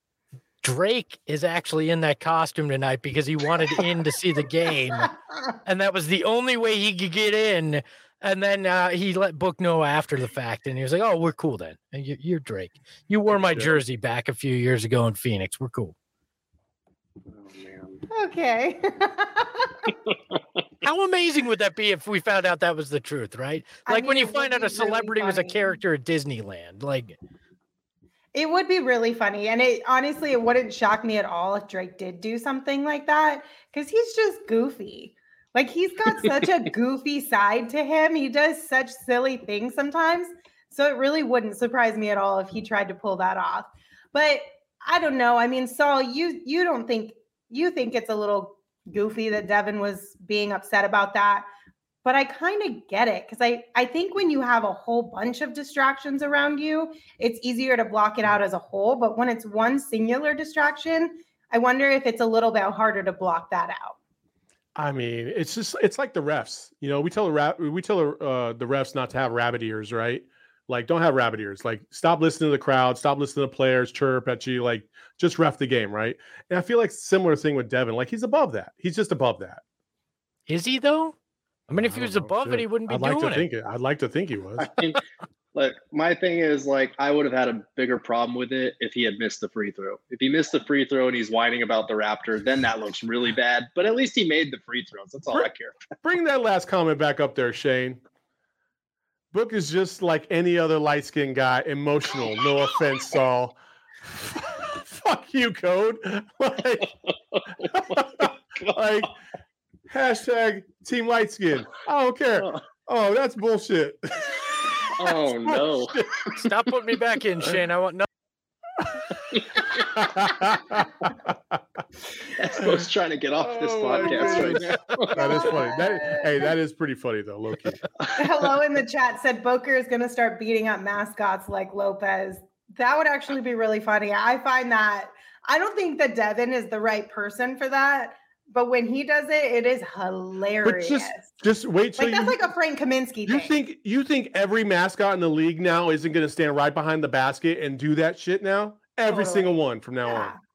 Drake is actually in that costume tonight because he wanted in to see the game. And that was the only way he could get in. And then uh, he let Book know after the fact. And he was like, oh, we're cool then. You, you're Drake. You wore my jersey back a few years ago in Phoenix. We're cool. Oh, man. Okay. How amazing would that be if we found out that was the truth, right? Like I mean, when you find out a celebrity really was a character at Disneyland. Like, it would be really funny. And it honestly, it wouldn't shock me at all if Drake did do something like that because he's just goofy. Like, he's got such a goofy side to him. He does such silly things sometimes. So it really wouldn't surprise me at all if he tried to pull that off. But I don't know. I mean, Saul, you you don't think you think it's a little goofy that Devin was being upset about that. But I kind of get it because I, I think when you have a whole bunch of distractions around you, it's easier to block it out as a whole. But when it's one singular distraction, I wonder if it's a little bit harder to block that out. I mean, it's just it's like the refs. You know, we tell the rap we tell uh, the refs not to have rabbit ears, right? Like, don't have rabbit ears. Like, stop listening to the crowd, stop listening to players chirp at you. Like, just ref the game, right? And I feel like similar thing with Devin. Like, he's above that. He's just above that. Is he though? I mean, if I he was know, above shit. it, he wouldn't be I'd like doing to it. think it. I'd like to think he was. I mean, like, my thing is, like, I would have had a bigger problem with it if he had missed the free throw. If he missed the free throw and he's whining about the Raptor, then that looks really bad. But at least he made the free throws. That's all bring, I care about. Bring that last comment back up there, Shane. Book is just like any other light-skinned guy, emotional. No offense, Saul. Fuck you, Code. Like, like hashtag Team Light Skin. I don't care. Oh, that's bullshit. Oh, no. Bullshit. Stop putting me back in, Shane. I want no. Espo's trying to get off this Oh, podcast right now. That is funny. That, hey, that is pretty funny, though, low-key. Hello in the chat said Booker is going to start beating up mascots like Lopez. That would actually be really funny. I find that I don't think that Devin is the right person for that. But when he does it, it is hilarious. But just, just wait till like, you. That's like a Frank Kaminsky You thing. think you think every mascot in the league now isn't going to stand right behind the basket and do that shit now? Every Totally. single one from now Yeah. on.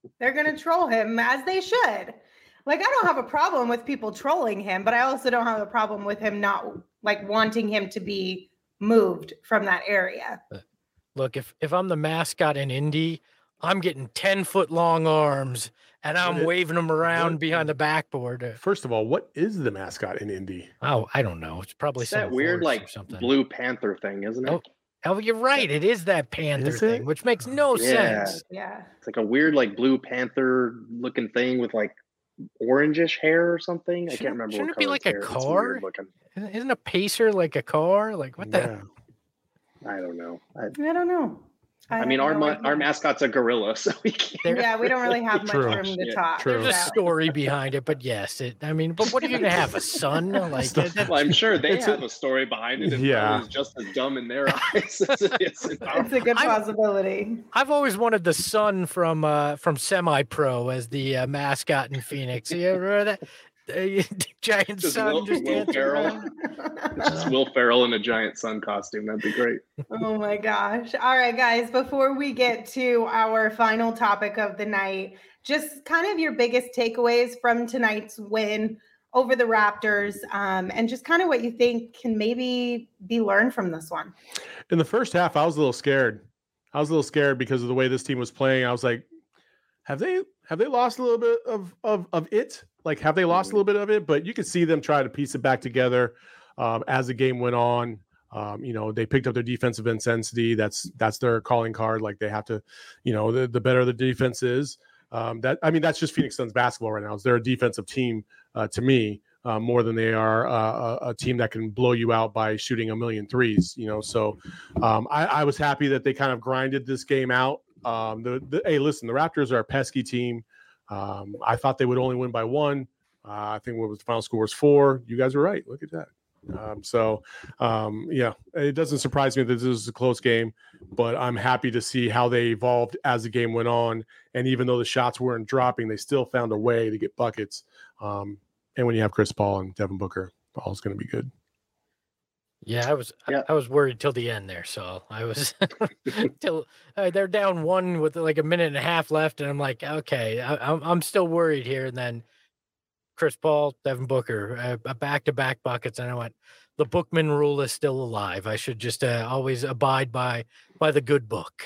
They're going to troll him as they should. Like, I don't have a problem with people trolling him, but I also don't have a problem with him not like wanting him to be moved from that area. Look, if, if I'm the mascot in Indy, I'm getting ten foot long arms and I'm waving them around what, behind the backboard. First of all, what is the mascot in Indy? Oh, I don't know. It's probably it's that weird like Blue Panther thing, isn't it? Oh, oh you're right. It is that Panther is thing, it? Which makes no yeah. sense. Yeah. It's like a weird like Blue Panther looking thing with like orangish hair or something. Shouldn't, I can't remember. Shouldn't what it be like hair. a car? Isn't a pacer like a car? Like what yeah. the? I don't know. I, I don't know. I, I mean, our no our mascot's a gorilla, so we can't. Yeah, we don't really have much True. room to yeah, talk. There's a story behind it, but yes, it. I mean, but what are you gonna have? A son? Like, well, I'm sure they have a, a story behind it. Yeah, it's just as dumb in their eyes. it's, it's, it's a good possibility. I've, I've always wanted the son from uh, from Semi Pro as the uh, mascot in Phoenix. You ever remember that? Uh, giant just sun Will, just Will Ferrell. Just Will Ferrell in a giant sun costume. That'd be great. Oh my gosh. All right, guys, before we get to our final topic of the night, just kind of your biggest takeaways from tonight's win over the Raptors, um, and just kind of what you think can maybe be learned from this one. In the first half, I was a little scared. I was a little scared because of the way this team was playing. I was like, have they have they lost a little bit of of of it? Like, have they lost a little bit of it? But you could see them try to piece it back together um, as the game went on. Um, you know, they picked up their defensive intensity. That's that's their calling card. Like, they have to, you know, the, the better the defense is. Um, that I mean, that's just Phoenix Suns basketball right now. They're a defensive team uh, to me uh, more than they are uh, a, a team that can blow you out by shooting a million threes. You know, so um, I, I was happy that they kind of grinded this game out. Um, the, the hey, listen, the Raptors are a pesky team. Um, I thought they would only win by one. Uh, I think what was the final score was four. You guys were right. Look at that. Um, so, um, yeah, it doesn't surprise me that this is a close game, but I'm happy to see how they evolved as the game went on. And even though the shots weren't dropping, they still found a way to get buckets. Um, and when you have Chris Paul and Devin Booker, all's going to be good. Yeah, I was yeah. I, I was worried till the end there. So I was till uh, they're down one with like a minute and a half left, and I'm like, okay, I, I'm I'm still worried here. And then Chris Paul, Devin Booker, uh, back to back buckets, and I went, the Bookman rule is still alive. I should just uh, always abide by by the good book.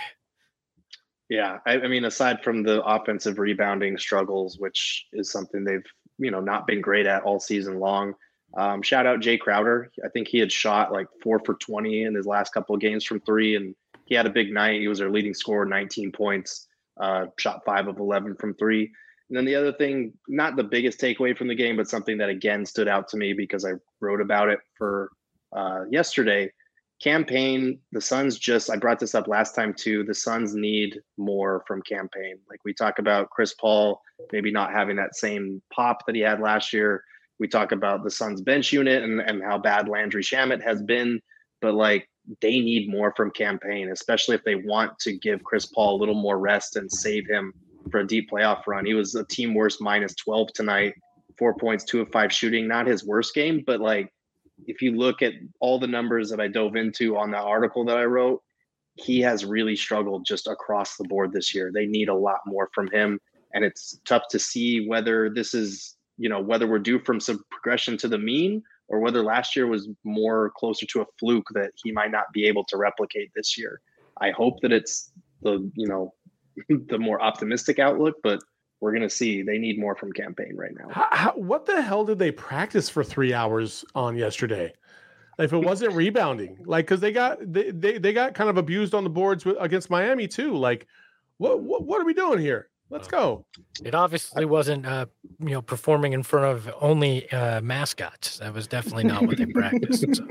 Yeah, I, I mean, aside from the offensive rebounding struggles, which is something they've you know not been great at all season long. Um, shout out Jay Crowder. I think he had shot like four for twenty in his last couple of games from three, and he had a big night. He was their leading scorer, nineteen points, uh, shot five of eleven from three. And then the other thing, not the biggest takeaway from the game, but something that again stood out to me because I wrote about it for uh, yesterday. Cam Payne, the Suns just, I brought this up last time too, the Suns need more from Cam Payne. Like we talk about Chris Paul, maybe not having that same pop that he had last year. We talk about the Suns bench unit and, and how bad Landry Shamet has been, but like they need more from Cam Payne, especially if they want to give Chris Paul a little more rest and save him for a deep playoff run. He was a team worst minus twelve tonight, four points, two of five shooting, not his worst game, but like if you look at all the numbers that I dove into on that article that I wrote, he has really struggled just across the board this year. They need a lot more from him, and it's tough to see whether this is, you know, whether we're due from some progression to the mean or whether last year was more closer to a fluke that he might not be able to replicate this year. I hope that it's the, you know, the more optimistic outlook, but we're going to see. They need more from Cam Payne right now. How, how, what the hell did they practice for three hours on yesterday? If it wasn't rebounding, like, cause they got, they, they, they got kind of abused on the boards with, against Miami too. Like what, what, what are we doing here? Let's go. It obviously wasn't, uh, you know, performing in front of only uh, mascots. That was definitely not what they practiced. So.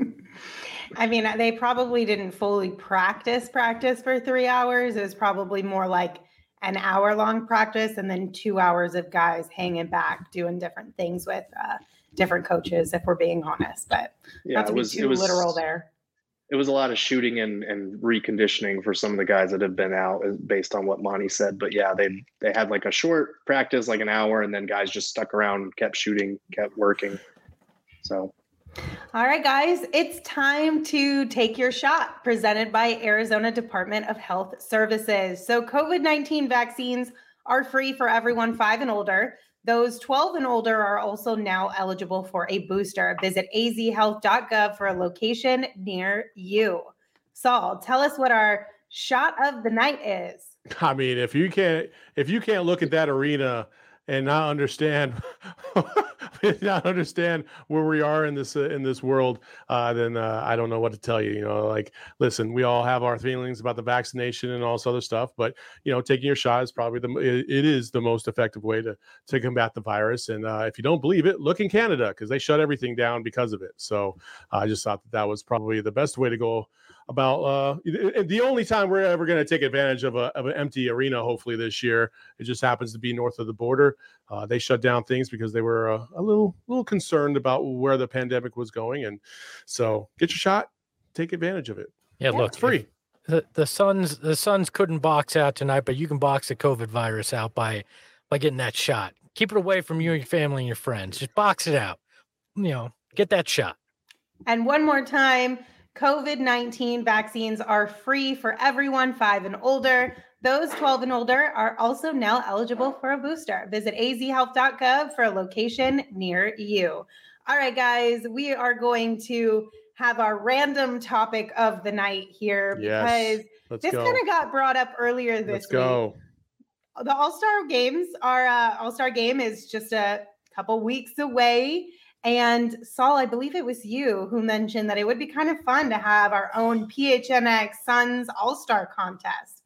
I mean, they probably didn't fully practice practice for three hours. It was probably more like an hour long practice and then two hours of guys hanging back, doing different things with uh, different coaches, if we're being honest. But yeah, not to it was, be too it was, literal there. It was a lot of shooting and, and reconditioning for some of the guys that have been out based on what Monty said. But yeah, they they had like a short practice, like an hour, and then guys just stuck around, kept shooting, kept working. So. All right, guys, it's time to take your shot, presented by Arizona Department of Health Services. So COVID nineteen vaccines are free for everyone five and older. Those twelve and older are also now eligible for a booster. Visit a z health dot gov for a location near you. Saul, tell us what our shot of the night is. I mean, if you can't if you can't look at that arena and not understand not understand where we are in this uh, in this world, uh, then uh, I don't know what to tell you. You know, like, listen, we all have our feelings about the vaccination and all this other stuff, but you know, taking your shot is probably the it, it is the most effective way to to combat the virus. And uh, if you don't believe it, look in Canada because they shut everything down because of it. So uh, I just thought that that was probably the best way to go about uh the only time we're ever going to take advantage of a of an empty arena. Hopefully this year, it just happens to be north of the border. Uh, they shut down things because they were uh, a little little concerned about where the pandemic was going, and so get your shot, take advantage of it. Yeah, Yeah. look, It's free. the the Suns the Suns couldn't box out tonight, but you can box the COVID virus out by by getting that shot. Keep it away from you and your family and your friends. Just box it out. You know, get that shot. And one more time, COVID nineteen vaccines are free for everyone five and older. Those twelve and older are also now eligible for a booster. Visit a z health dot gov for a location near you. All right, guys, we are going to have our random topic of the night here Yes. because Let's this go. kind of got brought up earlier this Let's week. go. The All-Star games, our uh, All-Star game is just a couple weeks away. And Saul, I believe it was you who mentioned that it would be kind of fun to have our own P H N X Suns All-Star contest.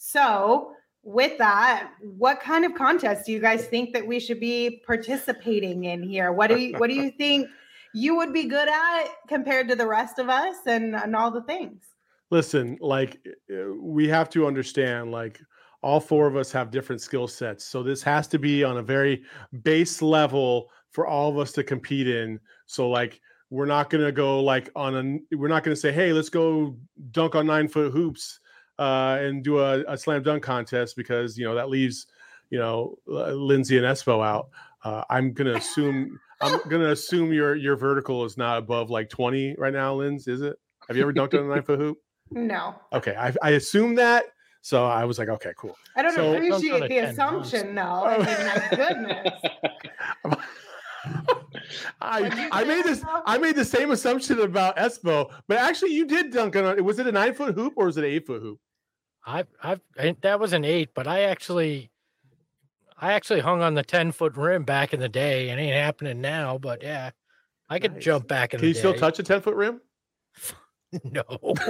So with that, what kind of contest do you guys think that we should be participating in here? What do you, what do you think you would be good at compared to the rest of us and, and all the things? Listen, like uh, we have to understand, like all four of us have different skill sets. So this has to be on a very base level for all of us to compete in. So like, we're not going to go like on a, we're not going to say, hey, let's go dunk on nine foot hoops uh, and do a, a slam dunk contest because, you know, that leaves, you know, Lindsay and Espo out. Uh, I'm going to assume, I'm going to assume your, your vertical is not above like twenty right now, Linz, is it? Have you ever dunked on a nine foot hoop? No. Okay. I, I assume that. So I was like, okay, cool. I don't So- appreciate the ten assumption, though. I mean, my goodness. I I made this I made the same assumption about Espo, but actually you did dunk on it. Was it a nine foot hoop or was it an eight foot hoop? I've, I've, I, that was an eight, but I actually, I actually hung on the ten foot rim back in the day. It ain't happening now, but yeah, I could Nice. jump back in Can the you day. still touch a ten foot rim? No.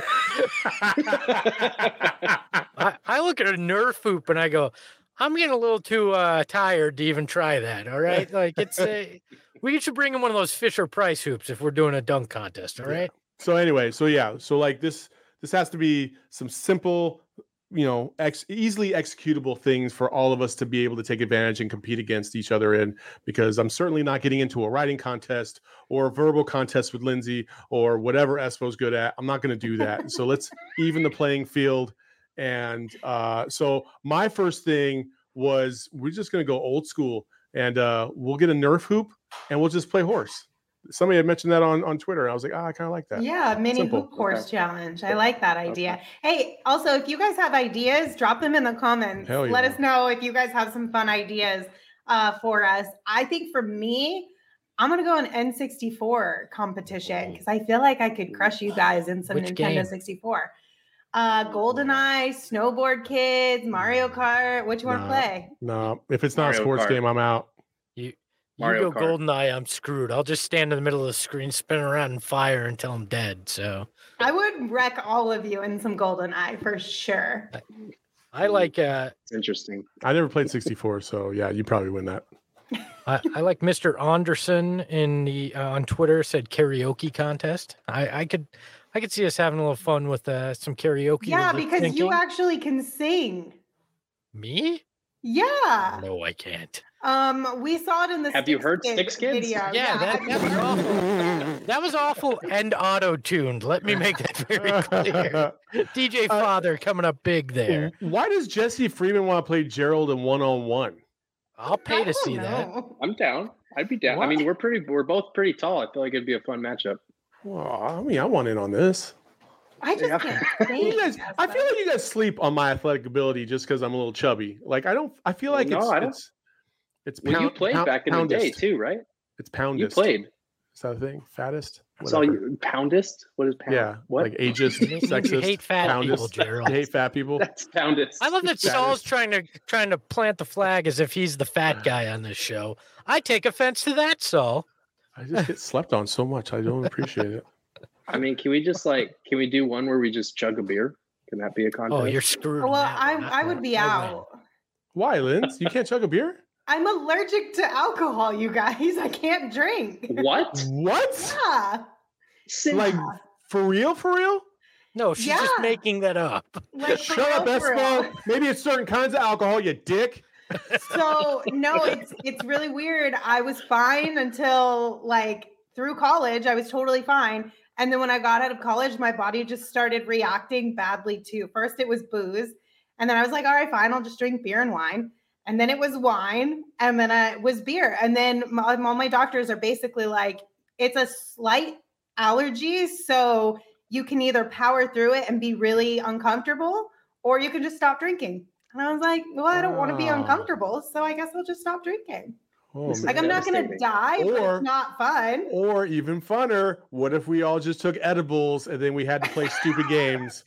I, I look at a Nerf hoop and I go, I'm getting a little too uh, tired to even try that. All right. Like it's a, we should bring in one of those Fisher Price hoops if we're doing a dunk contest. All right. So anyway, so yeah, so like this this has to be some simple, you know, ex- easily executable things for all of us to be able to take advantage and compete against each other in, because I'm certainly not getting into a writing contest or a verbal contest with Lindsay or whatever Espo's good at. I'm not going to do that. So let's even the playing field. And uh, so my first thing was we're just going to go old school and uh, we'll get a Nerf hoop and we'll just play horse. Somebody had mentioned that on, on Twitter. I was like, ah, I kind of like that. Yeah, mini Simple. hoop course Okay. challenge. I like that idea. Hey, also, if you guys have ideas, drop them in the comments. Hell Let yeah. us know if you guys have some fun ideas uh, for us. I think for me, I'm gonna go an N sixty-four competition because I feel like I could crush you guys in some Which Nintendo game? sixty-four. Uh, GoldenEye, Snowboard Kids, Mario Kart. What you want to Nah. play? No, if it's not a Mario sports Kart. game, I'm out. You, Mario you go Kart. GoldenEye, I'm screwed. I'll just stand in the middle of the screen, spin around and fire until I'm dead. So I would wreck all of you in some GoldenEye for sure. I like, uh, It's interesting. I never played sixty-four, so yeah, you probably win that. I, I like Mister Anderson in the uh, on Twitter said karaoke contest. I, I could I could see us having a little fun with uh, some karaoke. Yeah, lip because you syncing. actually can sing. Me? Yeah. No, I can't. Um, we saw it in the Have you Six heard Kids Six Kids? video. Yeah, that, that was awful. That was awful and auto tuned. Let me make that very clear. D J Uh, Father coming up big there. Why does Jesse Freeman want to play Gerald in one on one? I'll pay to see that. No. I'm down. I'd be down. I What? mean, we're pretty. We're both pretty tall. I feel like it'd be a fun matchup. Well, I mean, I want in on this. I just Yeah. can't You think. guys, I feel like you guys sleep on my athletic ability just because I'm a little chubby. Like I don't. I feel like No, it's I don't- it's it's Well, you pound- played pound- back in the day poundest. too, right? It's poundest. You played. Is that a thing? Fattest? I saw Whatever. you poundest. What is pound? Yeah, What? like ageist, You- you sexist, hate fat people, poundest. Gerald. You hate fat people. That's poundest. I love that Fattest. Saul's trying to trying to plant the flag as if he's the fat guy on this show. I take offense to that, Saul. I just get slept on so much. I don't appreciate it. I mean, can we just like, can we do one where we just chug a beer? Can that be a contest? Oh, you're screwed. Well, in that I one. I would be I win. out. Why, Linz? You can't chug a beer? I'm allergic to alcohol, you guys. I can't drink. What? What? Yeah. Like for real? For real? No, she's Yeah. just making that up. Like, for Shut up, real, for real. Espo. Maybe it's certain kinds of alcohol, you dick. So no, it's it's really weird. I was fine until like through college. I was totally fine. And then when I got out of college, my body just started reacting badly too. First it was booze. And then I was like, all right, fine, I'll just drink beer and wine. And then it was wine. And then uh, it was beer. And then my, all my doctors are basically like, it's a slight allergy. So you can either power through it and be really uncomfortable, or you can just stop drinking. And I was like, well, I don't want to be Wow. uncomfortable. So I guess I'll just stop drinking. Oh, This is Like, I'm not going to devastating. die, but Or- it's not fun. Or even funner, what if we all just took edibles and then we had to play stupid games?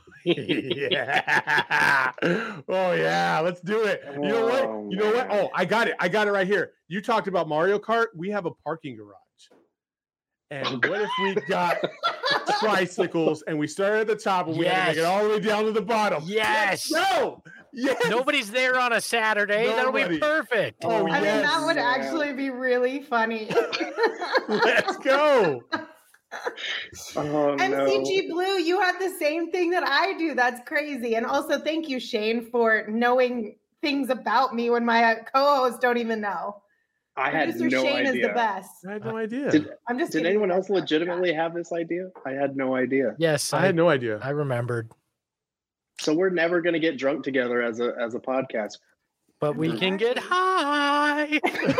Yeah. Oh yeah, let's do it. You know what? Oh, You know what? man. Oh, I got it. I got it right here. You talked about Mario Kart. We have a parking garage. And Oh, what if we got tricycles and we started at the top and we had to make it Yes. all the way down to the bottom? Yes. No. Yes. Nobody's there on a Saturday. That'll Nobody. be perfect. Oh, I mean, yes. that would Yeah. actually be really funny. Let's go. Oh, M C no. G Blue, you had the same thing that I do. That's crazy. And also, thank you, Shane, for knowing things about me when my co-hosts don't even know. I had Producer no Shane idea. is the best. I had no idea. Did, I'm just did kidding. anyone else legitimately have this idea? I had no idea. Yes, I I, had no idea. I remembered. So we're never going to get drunk together as a as a podcast. But we can get high.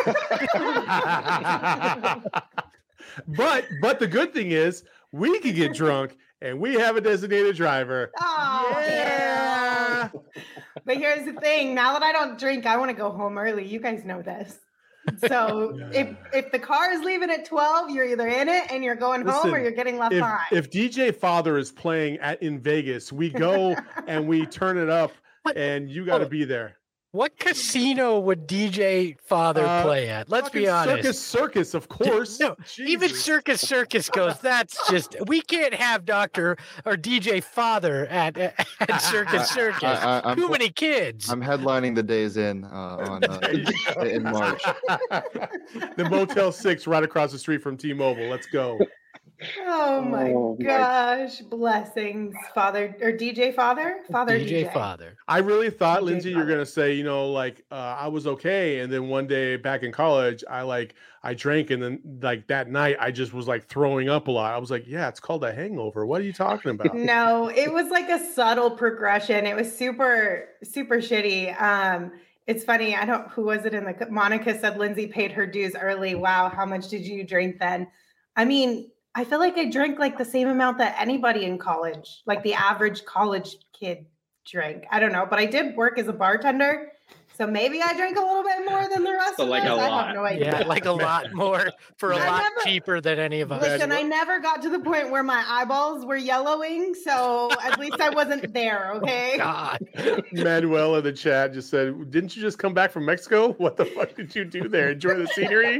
but but the good thing is we can get drunk and we have a designated driver. Oh, Yeah. But here's the thing. Now that I don't drink, I want to go home early. You guys know this. So if if the car is leaving at twelve, you're either in it and you're going home, or Listen, you're getting left If, behind. if D J Father is playing at in Vegas, we go and we turn it up, What? and you got to Oh. be there. What casino would D J Father Uh, play at? Let's be Fucking honest. Circus Circus, of course. No, even Jesus. Circus Circus goes, that's just, we can't have Doctor or D J Father at, at, at Circus Circus. I, I, I'm, Too many kids. I'm headlining the Days In uh, on uh, There you go. in March. The Motel Six right across the street from T-Mobile. Let's go. Oh my Oh my- gosh, blessings, Father or D J Father, Father D J Father. I really thought, D J Lindsay, you're Father. gonna say, you know, like uh, I was okay, and then one day back in college, I like I drank, and then like that night, I just was like throwing up a lot. I was like, yeah, it's called a hangover. What are you talking about? No, it was like a subtle progression. It was super, super shitty. Um, it's funny. I don't. Who was it in the? Monica said Lindsay paid her dues early. Wow, how much did you drink then? I mean, I feel like I drank like the same amount that anybody in college, like the average college kid, drank. I don't know, but I did work as a bartender, so maybe I drank a little bit more than the rest So, of like, us. a I lot. have no idea. Yeah, like a lot more for a I lot never- cheaper than any of us. Listen, I never got to the point where my eyeballs were yellowing, so at least I wasn't there, okay? God. Manuel in the chat just said, "Didn't you just come back from Mexico? What the fuck did you do there? Enjoy the scenery."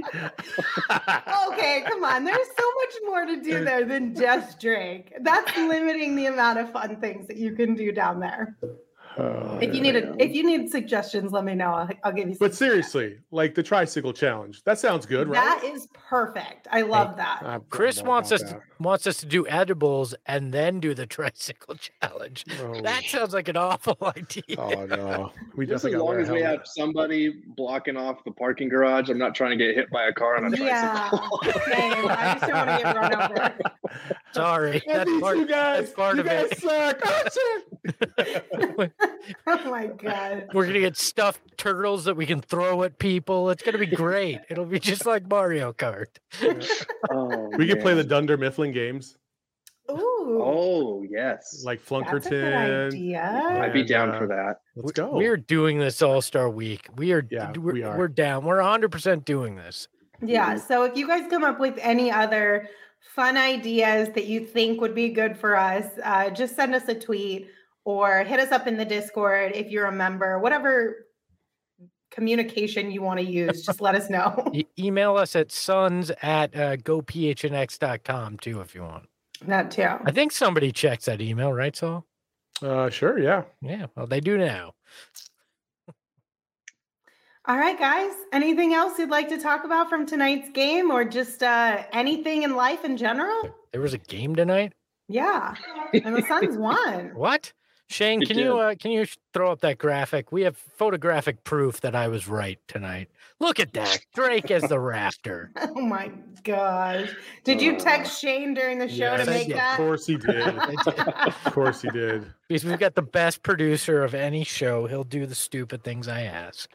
Okay, come on. There's so much more to do there than just drink. That's limiting the amount of fun things that you can do down there. Oh, If you need a, if you need suggestions, let me know. I'll, I'll give you some. but seriously, like the tricycle challenge, that sounds good, right? That is perfect. I love that. I Chris don't know wants us about to, wants us to do edibles and then do the tricycle challenge. that. Oh, That sounds like an awful idea. oh no, we Just definitely as got long as we have somebody blocking off the parking garage, I'm not trying to get hit by a car on a Yeah, tricycle. same. I just don't want to get run over. Sorry. That's These part, you guys, that's part you of guys it. suck. Oh, shit. Oh my god. We're gonna get stuffed turtles that we can throw at people. It's gonna be great. It'll be just like Mario Kart. Oh, We could play man. the Dunder Mifflin games. Ooh. Oh, yes. Like That's a good Flunkerton. idea. I'd be and, down uh, for that. Let's go. We're doing this All-Star Week. We are. Yeah, we're, we are. We're down. We're one hundred percent doing this. Yeah. So if you guys come up with any other fun ideas that you think would be good for us, uh, just send us a tweet or hit us up in the Discord if you're a member, whatever communication you want to use, just let us know. E- email us at sons at uh, go p h n x dot com too if you want. That too. I think somebody checks that email, right, Saul? Uh, sure, yeah. Yeah, well, they do now. All right, guys. Anything else you'd like to talk about from tonight's game or just uh, anything in life in general? There was a game tonight? Yeah. And the Suns won. What? Shane, We can did. you uh, can you sh- throw up that graphic? We have photographic proof that I was right tonight. Look at that. Drake as the Raptor. Oh my gosh. Did you text Shane during the show Yes, to I make did. Of that? course he did. Of course he did. Because we've got the best producer of any show. He'll do the stupid things I ask.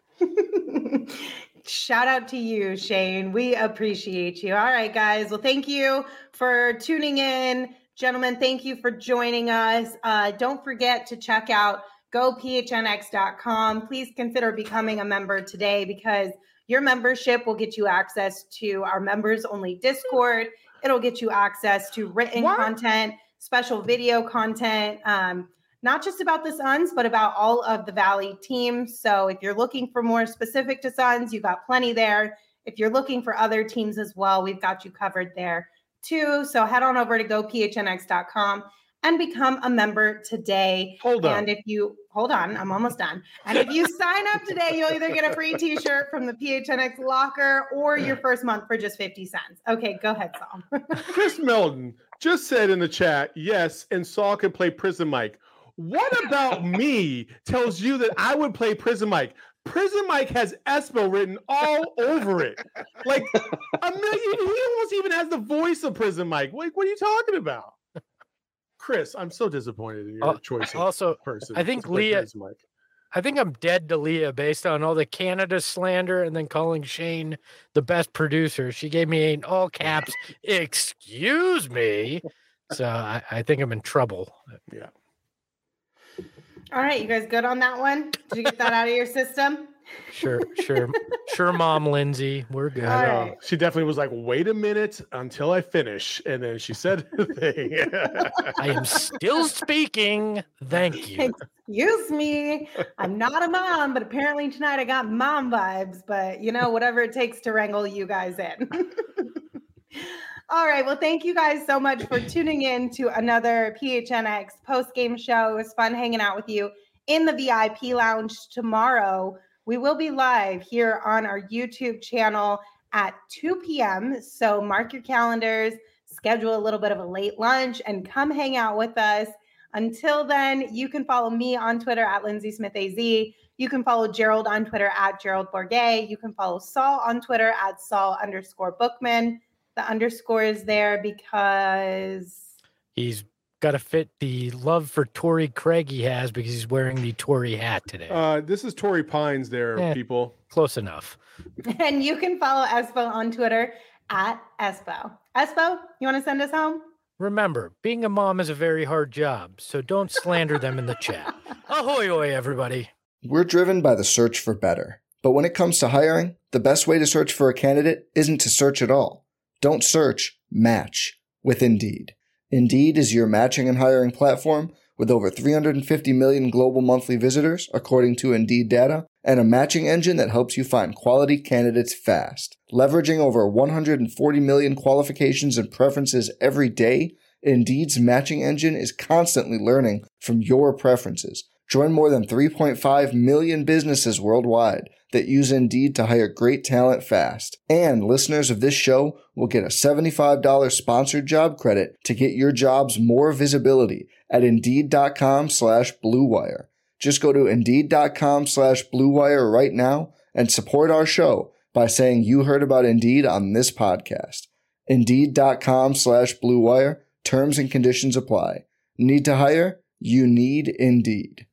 Shout out to you, Shane. We appreciate you. All right, guys. Well, thank you for tuning in. Gentlemen, thank you for joining us. Uh, don't forget to check out go p h n x dot com. Please consider becoming a member today because your membership will get you access to our members only Discord. It'll get you access to written What? content, special video content, um, not just about the Suns, but about all of the Valley teams. So if you're looking for more specific to Suns, you've got plenty there. If you're looking for other teams as well, we've got you covered there too. So head on over to go p h n x dot com and become a member today. Hold on. And if you hold on, I'm almost done. And if you sign up today, you'll either get a free t-shirt from the P H N X locker or your first month for just fifty cents. Okay, go ahead, Saul. Chris Melton just said in the chat, yes, and Saul could play Prison Mike. What about me tells you that I would play Prison Mike? Prison Mike has Espo written all over it. Like a million, he almost even has the voice of Prison Mike. Like, what are you talking about? Chris, I'm so disappointed in your Al- choice of also, person. I think to play Leah- Prison Mike. I think I'm dead to Leah based on all the Canada slander and then calling Shane the best producer. She gave me in all caps, excuse me. So I, I think I'm in trouble. Yeah. All right, you guys good on that one? Did you get that out of your system? Sure, sure, sure, Mom Lindsay. We're good. All I know. right. She definitely was like, wait a minute until I finish. And then she said the thing. I am still speaking. Thank you. Excuse me. I'm not a mom, but apparently tonight I got mom vibes. But you know, whatever it takes to wrangle you guys in. All right. Well, thank you guys so much for tuning in to another P H N X post-game show. It was fun hanging out with you in the V I P lounge. Tomorrow, we will be live here on our YouTube channel at two p.m. So mark your calendars, schedule a little bit of a late lunch, and come hang out with us. Until then, you can follow me on Twitter at Lindsay Smith A Z. You can follow Gerald on Twitter at Gerald Bourget. You can follow Saul on Twitter at Saul underscore Bookman. The underscore is there because He's got to fit the love for Torrey Craig he has because he's wearing the Torrey hat today. uh, this is Torrey Pines there, Yeah. people. Close enough. and you can follow Espo on Twitter at Espo. Espo, you want to send us home? Remember, being a mom is a very hard job, so don't slander them in the chat. Ahoy, ahoy, everybody. We're driven by the search for better. But when it comes to hiring, the best way to search for a candidate isn't to search at all. Don't search, match with Indeed. Indeed is your matching and hiring platform with over three hundred fifty million global monthly visitors, according to Indeed data, and a matching engine that helps you find quality candidates fast. Leveraging over one hundred forty million qualifications and preferences every day, Indeed's matching engine is constantly learning from your preferences. Join more than three point five million businesses worldwide that use Indeed to hire great talent fast. And listeners of this show will get a seventy-five dollars sponsored job credit to get your jobs more visibility at Indeed.com slash Blue Wire. Just go to Indeed.com slash Blue Wire right now and support our show by saying you heard about Indeed on this podcast. Indeed.com slash Blue Wire. Terms and conditions apply. Need to hire? You need Indeed.